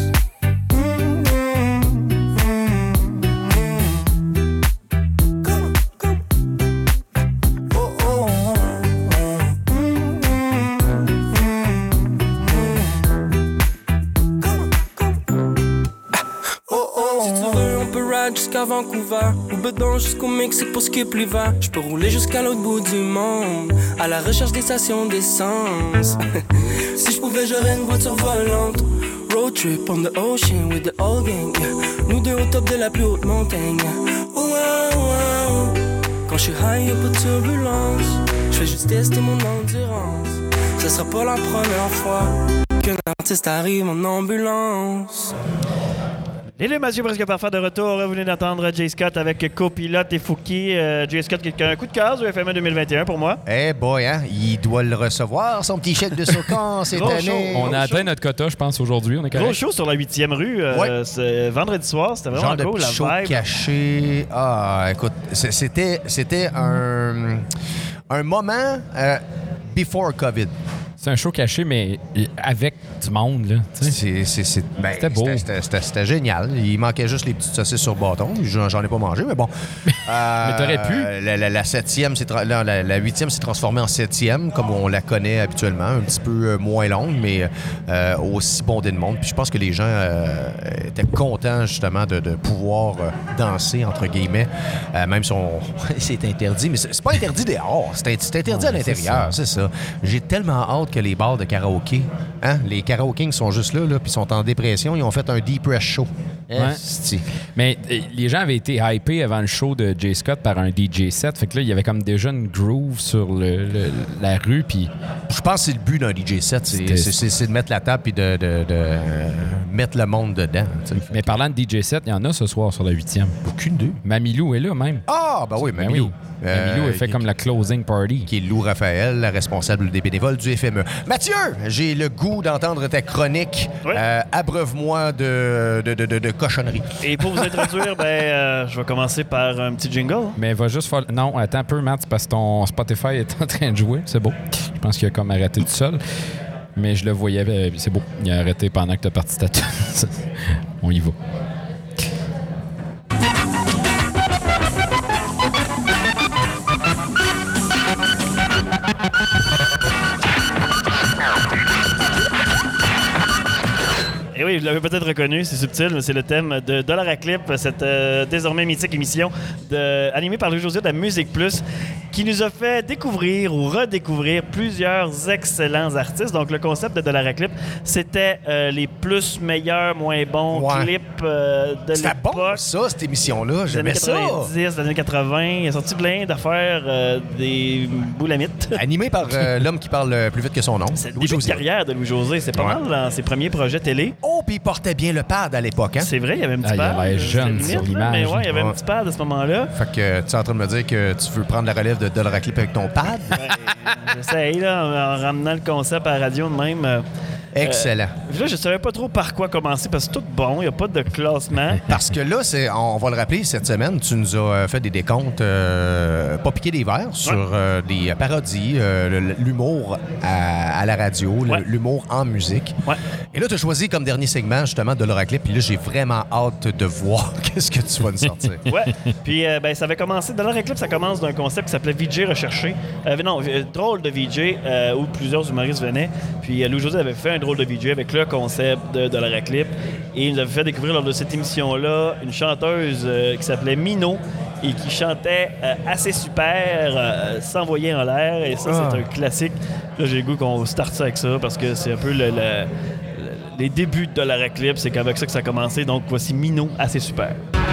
Jusqu'à Vancouver, ou bedon jusqu'au Mexique pour skip l'hiver. Je peux rouler jusqu'à l'autre bout du monde, à la recherche des stations d'essence. Si je pouvais, j'aurais une voiture volante. Road trip on the ocean with the old gang, yeah. Nous deux au top de la plus haute montagne, yeah. Oh, oh, oh. Quand je suis high, y'a pas de turbulence. Je fais juste tester mon endurance. Ce sera pas la première fois qu'un artiste arrive en ambulance. Les deux Mathieu presque parfait de retour. Vous venez d'entendre Jay Scott avec Copilote et Fouki. Euh, Jay Scott qui a un coup de cœur du F M E deux mille vingt et un pour moi. Eh hey boy, hein? Il doit le recevoir, son petit chèque de Socan cette Gros année. show. On a atteint notre quota, je pense, aujourd'hui. On est correct. Gros show sur la huitième rue. Euh, Ouais. c'est vendredi soir. C'était vraiment Genre cool, de la show vibe. caché. Ah, écoute, c'est- c'était, c'était un, un moment euh, before COVID. C'est un show caché, mais avec du monde, là. tu sais. C'est, c'est, c'est- ben, C'était beau. C'était, c'était- c'était- c'était génial. Il manquait juste les petites saucisses sur bâton. J'en, j'en ai pas mangé, mais bon. Euh, Mais t'aurais pu. La, la, la septième, s'est tra- la, la, la huitième s'est transformée en septième, comme on la connaît habituellement. Un petit peu euh, moins longue, mais euh, aussi bondée de monde. Puis je pense que les gens euh, étaient contents, justement, de, de pouvoir euh, danser, entre guillemets. Euh, même si on... c'est interdit, mais c'est, c'est pas interdit dehors. C'est, c'est interdit à l'intérieur, c'est ça. J'ai tellement hâte que les bars de karaoké Hein? Les Karaoke Kings sont juste là, là puis sont en dépression. Ils ont fait un Deep Press Show. Ouais. Esti. Mais euh, les gens avaient été hypés avant le show de Jay Scott par un D J set. Fait que là, il y avait comme déjà une groove sur le, le- la rue. Puis Je pense que c'est le but d'un D J set. C'est, C'était- c'est- c'est- c'est de mettre la table et de, de- de, euh, mettre le monde dedans. tu sais. Mais parlant de D J set, il y en a ce soir sur la huitième. Aucune idée. Mamilou est là même. Ah, ben oui, Ben Mamilou. oui. Mamilou, elle fait qui- comme la closing party. qui est Lou Raphaël, la responsable des bénévoles du F M E. Mathieu, j'ai le goût d'entendre ta chronique. Oui. Euh, abreuve-moi de, de, de, de, de cochonneries. Et pour vous introduire, ben, euh, je vais commencer par un petit jingle. Mais va juste faire... Non, attends un peu, Matt, c'est parce que ton Spotify est en train de jouer. C'est beau. Je pense qu'il a comme arrêté tout seul. Mais je le voyais, euh, c'est beau. Il a arrêté pendant que tu as parti ta tune. On y va. Et oui, vous l'avez peut-être reconnu, c'est subtil, mais c'est le thème de Dollar à Clip, cette euh, désormais mythique émission de, animée par Louis-José de la Musique Plus, qui nous a fait découvrir ou redécouvrir plusieurs excellents artistes. Donc, le concept de Dollar à Clip, c'était euh, les plus meilleurs, moins bons Ouais. clips euh, de C'était l'époque. bon, ça, cette émission-là. Des années J'aimais ça. quatre-vingt-dix, des années quatre-vingts. Il a sorti plein d'affaires, euh, des boulamites. Animé par euh, l'homme qui parle euh, plus vite que son nom. C'est le début de carrière de Louis-José. C'est pas Ouais. mal dans ses premiers projets télé. Oh, puis il portait bien le pad à l'époque, hein? C'est vrai, il y avait un petit Ah, il a pad. l'air jeune C'était sur limite, là, l'image. Mais ouais, il y avait Ouais. un petit pad à ce moment-là. Fait que tu es en train de me dire que tu veux prendre la relève de Dollar à Clip avec ton pad? Ben, j'essaye, là, en, en ramenant le concept à la radio de même. Euh, Excellent. Là, je savais pas trop par quoi commencer parce que c'est tout bon, il n'y a pas de classement. Parce que là, c'est, on, on va le rappeler, cette semaine, tu nous as euh, fait des décomptes, euh, pas piquer des verres, sur euh, des parodies, euh, le- l'humour à, à la radio, le- Ouais. l'humour en musique. Ouais. Et là, tu as choisi comme dernier segment, justement, de Dollar à Clip. Puis là, j'ai vraiment hâte de voir qu'est-ce que tu vas nous sortir. Ouais. Puis, euh, ben, ça avait commencé. Dollar Eclipse, ça commence d'un concept qui s'appelait V J Recherché. Euh, non, euh, drôle de V J, euh, où plusieurs humoristes venaient. Puis, euh, Louis-José avait fait un drôle de V J avec le concept de Dollar Eclipse. Et il nous avait fait découvrir lors de cette émission-là une chanteuse euh, qui s'appelait Mino et qui chantait euh, assez super, euh, s'envoyer en l'air. Et ça, Ah. c'est un classique. Là, j'ai le goût qu'on starte ça avec ça parce que c'est un peu le. le- le- les débuts de Dollar Eclipse, c'est qu'avec ça que ça a commencé. Donc, voici Mino, assez super.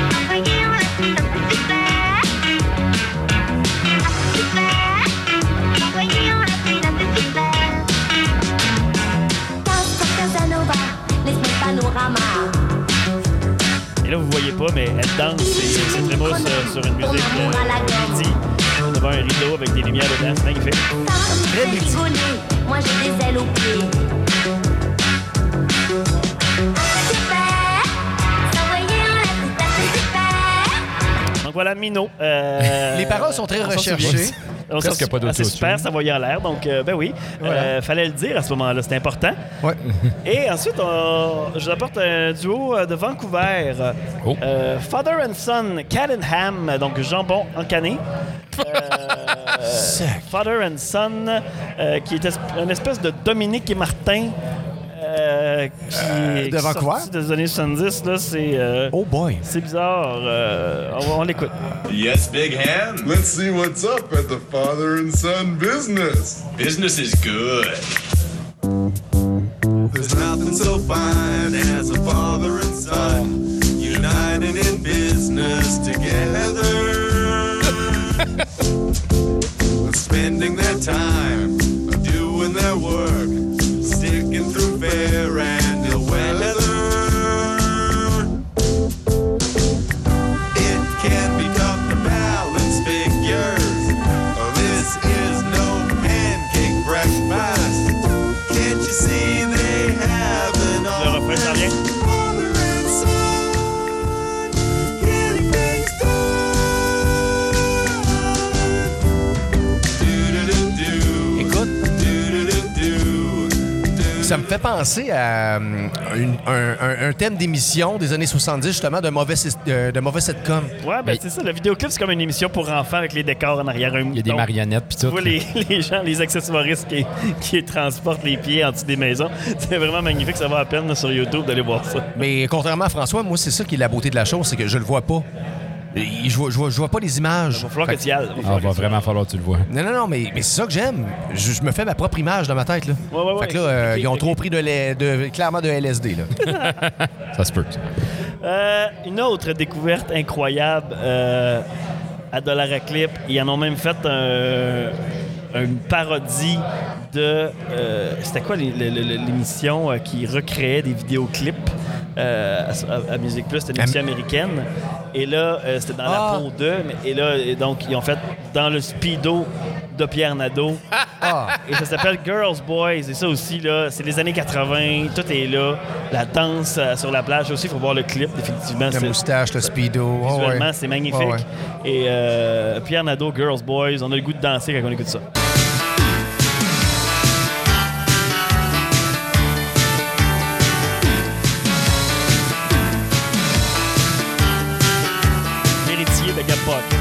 Et là, vous voyez pas, mais elle danse et c'est très beau sur, sur une musique euh, midi, devant un rideau avec des lumières dedans. C'est magnifique. Très midi. Moi j'ai des ailes aux pieds. Donc voilà, Mino. Euh, Les paroles sont très on s'en recherchées. souvient. On s'en Presque souvient. pas d'autotune. C'est super, ça voyait en l'air. Donc, euh, ben oui, euh, fallait le dire à ce moment-là, c'était important. Ouais. Et ensuite, on- je vous apporte un duo euh, de Vancouver. Oh. Euh, Father and Son, Cat and Ham, donc jambon encané. Euh, Father and Son, euh, qui est esp- une espèce de Dominique et Martin. euh, qui est de Vancouver? sorti des années soixante-dix. Là, c'est, euh, Oh boy. c'est bizarre. Euh, on, on l'écoute. Yes, Big Ham. Let's see what's up at the father and son business. Business is good. There's nothing so fine as a father and son united in business together. Spending their time doing their work, sticking through fair and ill weather. It can be tough to balance figures. This is no pancake breakfast. Can't you see they have an Le refrain s'en vient. father and son getting things done? Écoute, Do-do-do-do. ça me fait penser à euh, une- un, un- un thème d'émission des années soixante-dix, justement, de mauvais, sis- euh, de mauvais sitcom. Ouais, ben Mais- c'est ça. Le vidéoclip, c'est comme une émission pour enfants avec les décors en arrière. Un Il y a des mouton. marionnettes puis Tu tout. vois les, les gens, les accessoiristes qui, qui transportent les pieds en dessous des maisons. C'est vraiment magnifique. Ça va à peine là, sur YouTube d'aller voir ça. Mais contrairement à François, moi, c'est ça qui est la beauté de la chose, c'est que je le vois pas. Et je vois, je vois, je vois pas les images. Il va falloir Fait que tu y ailles. Ah, va vraiment falloir que tu le vois. Non, non, non, mais, mais c'est ça que j'aime. Je, je me fais ma propre image dans ma tête, là. Ouais, ouais, ouais. Fait que là, euh, Ok, ils ont ok. trop pris de, L- de clairement de L S D, là. Ça se peut. Euh, une autre découverte incroyable euh, à Dollar à Clip. Ils en ont même fait un, une parodie de... euh, c'était quoi les- les- les- l'émission euh, qui recréait des vidéoclips euh, à, à Musique Plus? C'était une émission américaine. Et là, euh, c'était dans Ah. la peau d'eux. mais- Et là, et donc, ils ont fait dans le speedo de Pierre Nadeau. Ah. Et ça s'appelle Girls Boys. Et ça aussi, là, c'est les années quatre-vingts. Tout est là. La danse euh, sur la plage aussi. Il faut voir le clip, définitivement. La C'est- moustache, le speedo. Oh, Visuellement, ouais. c'est magnifique. Ouais, ouais. Et euh, Pierre Nadeau, Girls Boys, on a le goût de danser quand on écoute ça. L'héritier de Gab Pocket.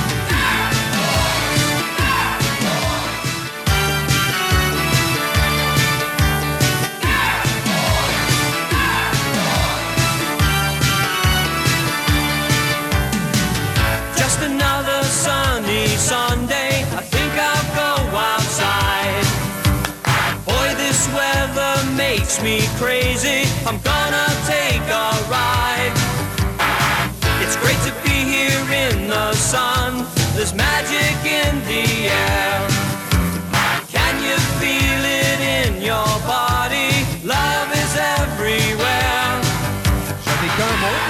Just another sunny Sunday. I think I'll go outside. Boy, this weather makes me crazy. I'm gonna take a ride. It's great to be here in the sun. There's magic in the air. Can you feel it in your body? Love is everywhere. J'avais qu'un mot.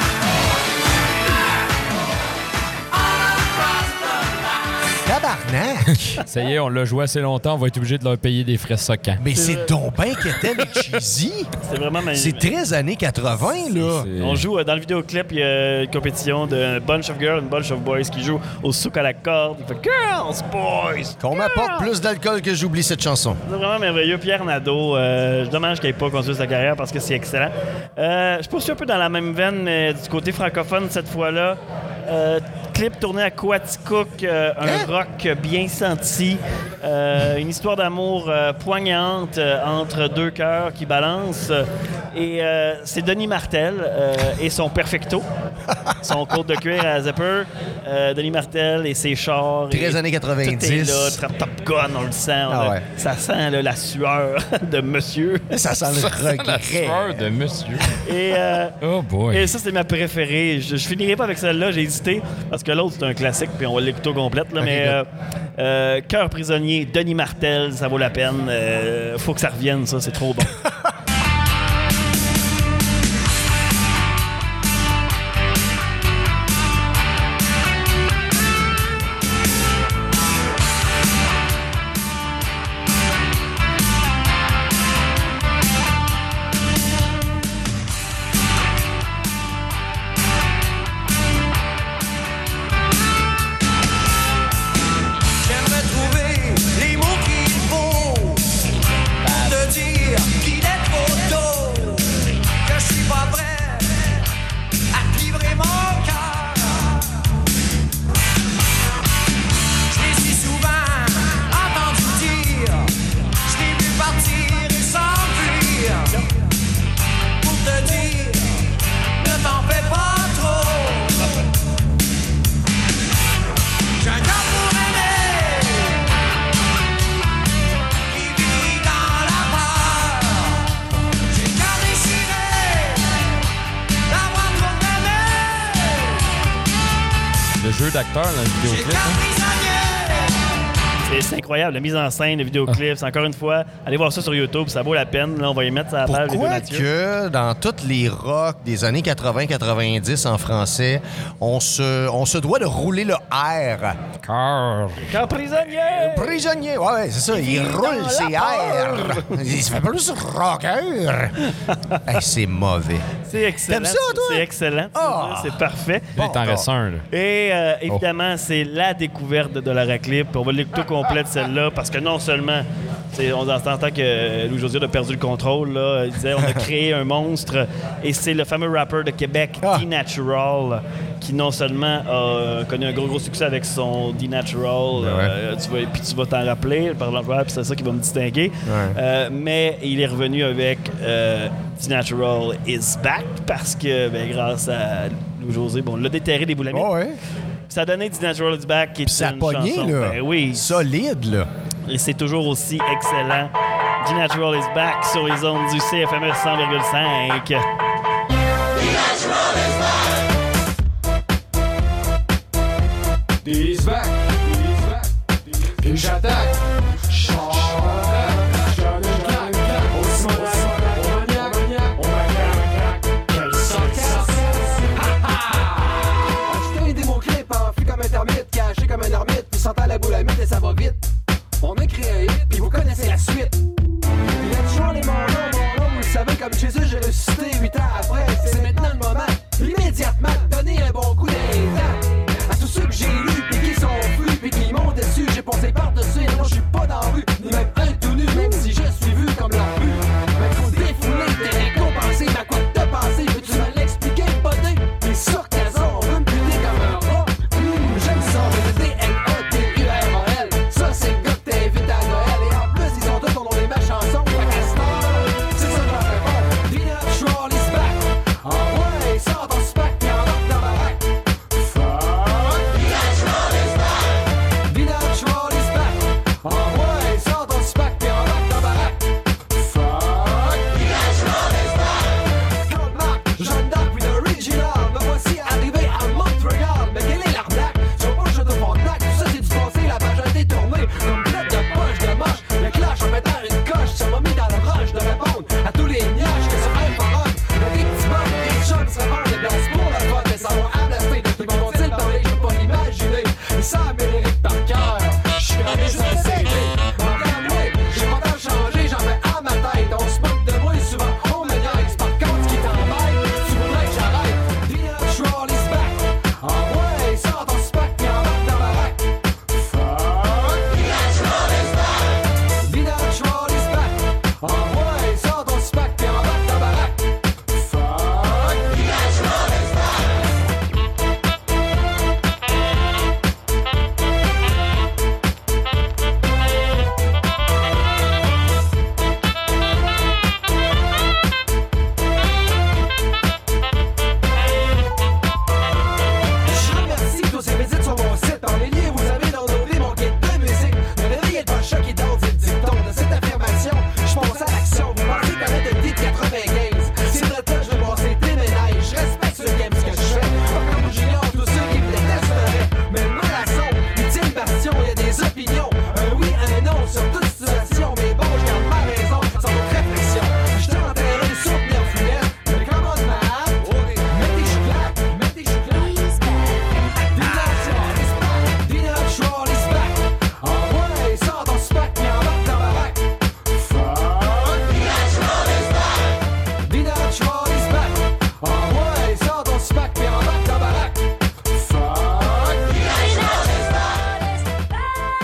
Tabarnak! Ça y est, on l'a joué assez longtemps, on va être obligé de leur payer des frais soquants. Mais c'est donc ben qu'était les cheesy. C'est vraiment C'est magnifique. très années quatre-vingts, là. C'est- On joue euh, dans le vidéoclip, il y a une compétition d'un bunch of girls, une bunch of boys qui jouent au souk à la corde. Il fait Girls, Boys! Qu'on m'apporte plus d'alcool que j'oublie cette chanson. C'est vraiment merveilleux. Pierre Nadeau, euh, dommage qu'il n'ait pas continué sa carrière parce que c'est excellent. Euh, je poursuis un peu dans la même veine, mais du côté francophone cette fois-là. Euh, clip tourné à Coaticook, euh, un rock bien senti, euh, une histoire d'amour euh, poignante euh, entre deux cœurs qui balancent. Et euh, c'est Denis Martel euh, et son Perfecto, son côte de cuir à Zipper. Euh, Denis Martel et ses chars. Très et années quatre-vingt-dix. Tout est là, Trap Top Gun, on le sent. on Ah a- ouais. Ça sent là, la sueur de monsieur. Ça sent le La regret. sueur de monsieur. Et, euh, Oh boy. et ça, c'est ma préférée. Je, je finirai pas avec celle-là, j'ai hésité, parce que l'autre, c'est un classique, puis on va l'écouter au complète. Là, Ok, mais good. euh, euh, Cœur prisonnier, Denis Martel, ça vaut la peine. Euh, faut que ça revienne, ça, c'est trop bon. J'aimerais trouver les mots qu'il faut te dire qu'il est trop tôt, que je suis pas prêt à te livrer mon cœur. Je l'ai si souvent entendu dire, je l'ai vu partir et s'enfuir. Pour te dire, ne t'en fais pas trop. J'ai un cœur pour aimer, qui vit dans la peur. J'ai le cœur déchiré d'avoir trop aimé. Le jeu d'acteur dans le J'ai le vidéoclip. cœur hein? prisonnier. C'est c'est incroyable, la mise en scène, le vidéoclip. C'est encore une fois, allez voir ça sur YouTube, ça vaut la peine. Là, on va y mettre ça à la page. les deux Pourquoi Mathieu. que dans tous les rocks des années quatre-vingts quatre-vingt-dix en français, on se, on se doit de rouler le R? Cœur. Cœur prisonnier! Prisonnier, ouais, ouais, c'est ça. Il, vit roule dans ses la R. Il se fait plus rocker. Hey, c'est mauvais. C'est excellent. T'aimes ça, toi? C'est excellent. Ah. C'est parfait. Là, il t'en reste un, là. Et euh, évidemment, c'est la découverte de la Clip. On va l'écouter complète celle-là parce que non seulement c'est- on entend que Louis-José a perdu le contrôle, là. Il disait on a créé un monstre et c'est le fameux rappeur de Québec, Ah. D-Natural, qui non seulement a connu un gros gros succès avec son D-Natural, Ben ouais. euh, tu vas, puis tu vas t'en rappeler, par exemple, puis c'est ça qui va me distinguer, Ouais. euh, mais il est revenu avec euh, The Natural is back parce que, ben, grâce à Louis-José, bon, on l'a déterré des boulamites. Oh, ouais. Ça a donné The Natural is back qui est Ça a une pogné, chanson. là. Ben oui. Solide, là. Et c'est toujours aussi excellent. The Natural is back sur les ondes du C F M E cent virgule cinq. He's back. Et j'attaque. Caché comme un ermite, puis sentant la boule à mythe et ça va vite. On a créé un hit, puis vous connaissez la suite. Il y a toujours les mon nom, mon nom, vous le savez, comme Jésus, j'ai ressuscité huit ans après. C'est maintenant le moment, immédiatement, donner un bon coup d'état à tous ceux que j'ai lus, puis qui sont flus, puis qui m'ont déçu. J'ai pensé par-dessus, et non, je suis pas dans la rue, ni même un tout nu, même si je suis vu comme leur but. Mais faut défouler, t'es récompensé, mais à quoi te passer? Peux-tu me l'expliquer, podé? T'es sûr qu'elles ont, on veut me buter comme un rat. J'aime ça, mais le D N A T U R A L. Ça, c'est le gars que t'invites à Noël. Et en plus, ils ont tous ton nom des ma chanson. Fait qu'à ce temps, c'est ça que j'en fais bon. The Natural is back. Ah ouais, sors ton spack et embarque dans ma rack. Fuck. The Natural is back. The Natural is back. Ah ouais, sors ton spack et embarque dans ma rack. Fuck. The Natural is back. Comme Marc, Jeanne d'Arc, puis l'original. Me voici arrivé à Montréal. Mais quelle est l'arnaque? Sur moi, je te Frontenac. Tout ça, c'est du passé. La page a été tournée comme plate de poche de moche. Le clash en mettant une coche. Ça m'a mis dans le rush de répondre à tous les niages que sur un forum. Mais des petits bugs, des chums se répandent des places pour le fun. Mais ça va amnesté. Ils vont-ils parler? Je peux pas l'imaginer. Et ça mérite par cœur. Je suis rendu juste un C D. Regarde-moi, j'ai pas tant changé. J'en mets à ma tête. On se moque de moi et souvent on me niaise. Par contre, ce qui t'embête, tu voudrais que j'arrête. The Natural is back. Ah ouais, sors ton spack et embarque dans ma rack. Fuck. The Natural is back. The Natural is back. Ah ouais, sors ton spack et embarque dans ma rack. Fuck. The Natural is back. Je remercie tous ces visites sur mon site. Dans les liens, vous avez downloadé mon guide de musique. Ne réveillez pas choqué dans le dicton de cette affirmation. Je pense à l'action. Vous pensez connaître le titre quatre-vingt-quinze. C'est le temps, je vais passer tes ménages. Je respecte ce game, ce que je fais. Pas comme j'ignore tous ceux qui me détesteraient. Mais le malasson, ultime bastion, il y a des opinions. Un oui, un non sur toute situation. Mais bon, je garde ma raison sans autre réflexion. Je t'ai enterré sur bien fouillette. Mais comment de malade? Mets tes chouclates, mets tes chouclates. The Natural is back. The Natural is back. Ah ouais, sors ton spack et embarque dans ma rack. Fuck. The Natural is back. The Natural is back. Ah ouais, sors ton spack et embarque dans ma rack. Fuck. The Natural is back.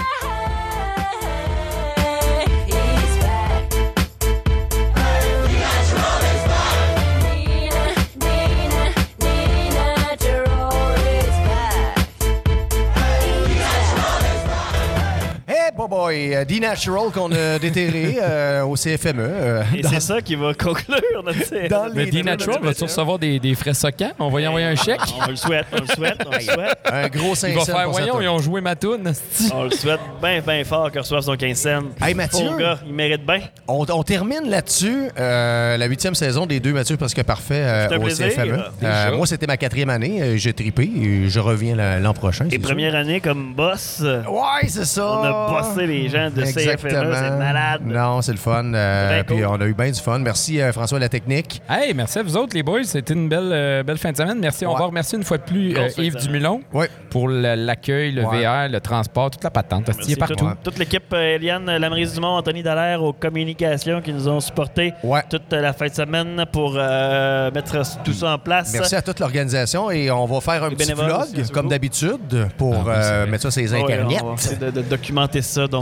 Hey, boy, boy, euh, The Natural qu'on a déterré euh, au C F M E. euh, Et dans- c'est ça qui va conclure notre série. Dans Mais les- The Natural, vas-tu recevoir des, des frais soquants? On va y envoyer un chèque? On le souhaite, on le souhaite, on le souhaite. Un gros cinq Il va cents faire, pour sa voyons, toune. ils ont joué ma toune. esti. On le souhaite bien, bien fort qu'il reçoive son quinze cents. Hey, Mathieu. Pauvre gars, il mérite bien. On, on termine là-dessus euh, la huitième saison des deux Mathieu Presque Parfait euh, C'est un au plaisir. C F M E. Déjà. Euh, moi, c'était ma quatrième année. euh, J'ai trippé et je reviens la- l'an prochain. Et c'est sûr. première année comme boss, Ouais, c'est ça. on a bossé les gens de C F M E, Exactement. c'est malade. Non, c'est le fun. euh, C'est bien puis cool. on a eu bien du fun. Merci euh, François la technique. Hey, merci à vous autres, les boys. C'était une belle, euh, belle fin de semaine. Merci. On Ouais. va remercier une fois de plus euh, Grosse fin de Yves semaine. Dumulon Ouais. pour le- l'accueil, le Ouais. V R, le transport, toute la patente. Il Merci est partout. toute, toute l'équipe, euh, Eliane Lamrise Dumont, Anthony Dallaire aux communications qui nous ont supportés Ouais. toute la fin de semaine pour euh, mettre tout ça en place. Merci à toute l'organisation et on va faire un Les petit bénévoles vlog, aussi, c'est comme beau. d'habitude, pour Ah oui, c'est euh, vrai. mettre ça sur les Ouais, internets. on va essayer de, de documenter ça. Donc,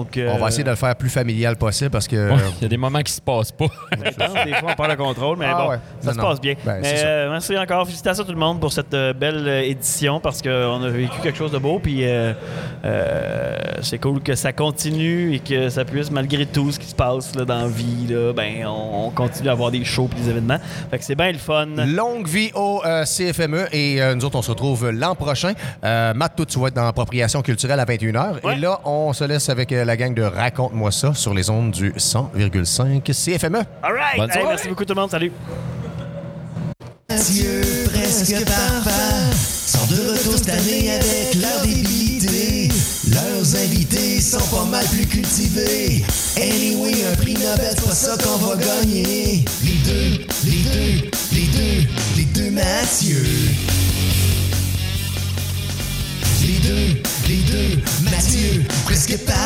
Donc, euh, On va essayer de le faire plus familial possible parce que... Ouais, il y a des moments qui se passent pas. c'est intense, des fois, on perd le contrôle, mais Ah bon, ouais. ça Non, se non. passe bien. Ben, mais c'est ça. euh, merci encore. Félicitations à tout le monde pour cette euh, belle euh, édition parce qu'on a vécu quelque chose de beau. Puis euh, euh, c'est cool que ça continue et que ça puisse, malgré tout ce qui se passe là, dans la vie, là, ben, on, on continue à avoir des shows et des événements. Fait que c'est bien le fun. Longue vie au euh, C F M E et euh, nous autres, on se retrouve l'an prochain. Euh, Matt, toi, tu vas être dans Appropriation culturelle à vingt et une heures. Ouais. Et là, on se laisse avec euh, la gang de Raconte-moi ça sur les ondes du cent virgule cinq C F M E. All right! Bonne Hey, soirée. merci beaucoup tout le monde. Salut! Mathieu, presque parfait, sont de retour cette année avec leur débilité. Leurs invités sont pas mal plus cultivés. Anyway, un prix Nobel, c'est pas ça qu'on va gagner. Les deux, les deux, les deux, les deux Mathieu. Les deux, les deux, Mathieu, presque parfait.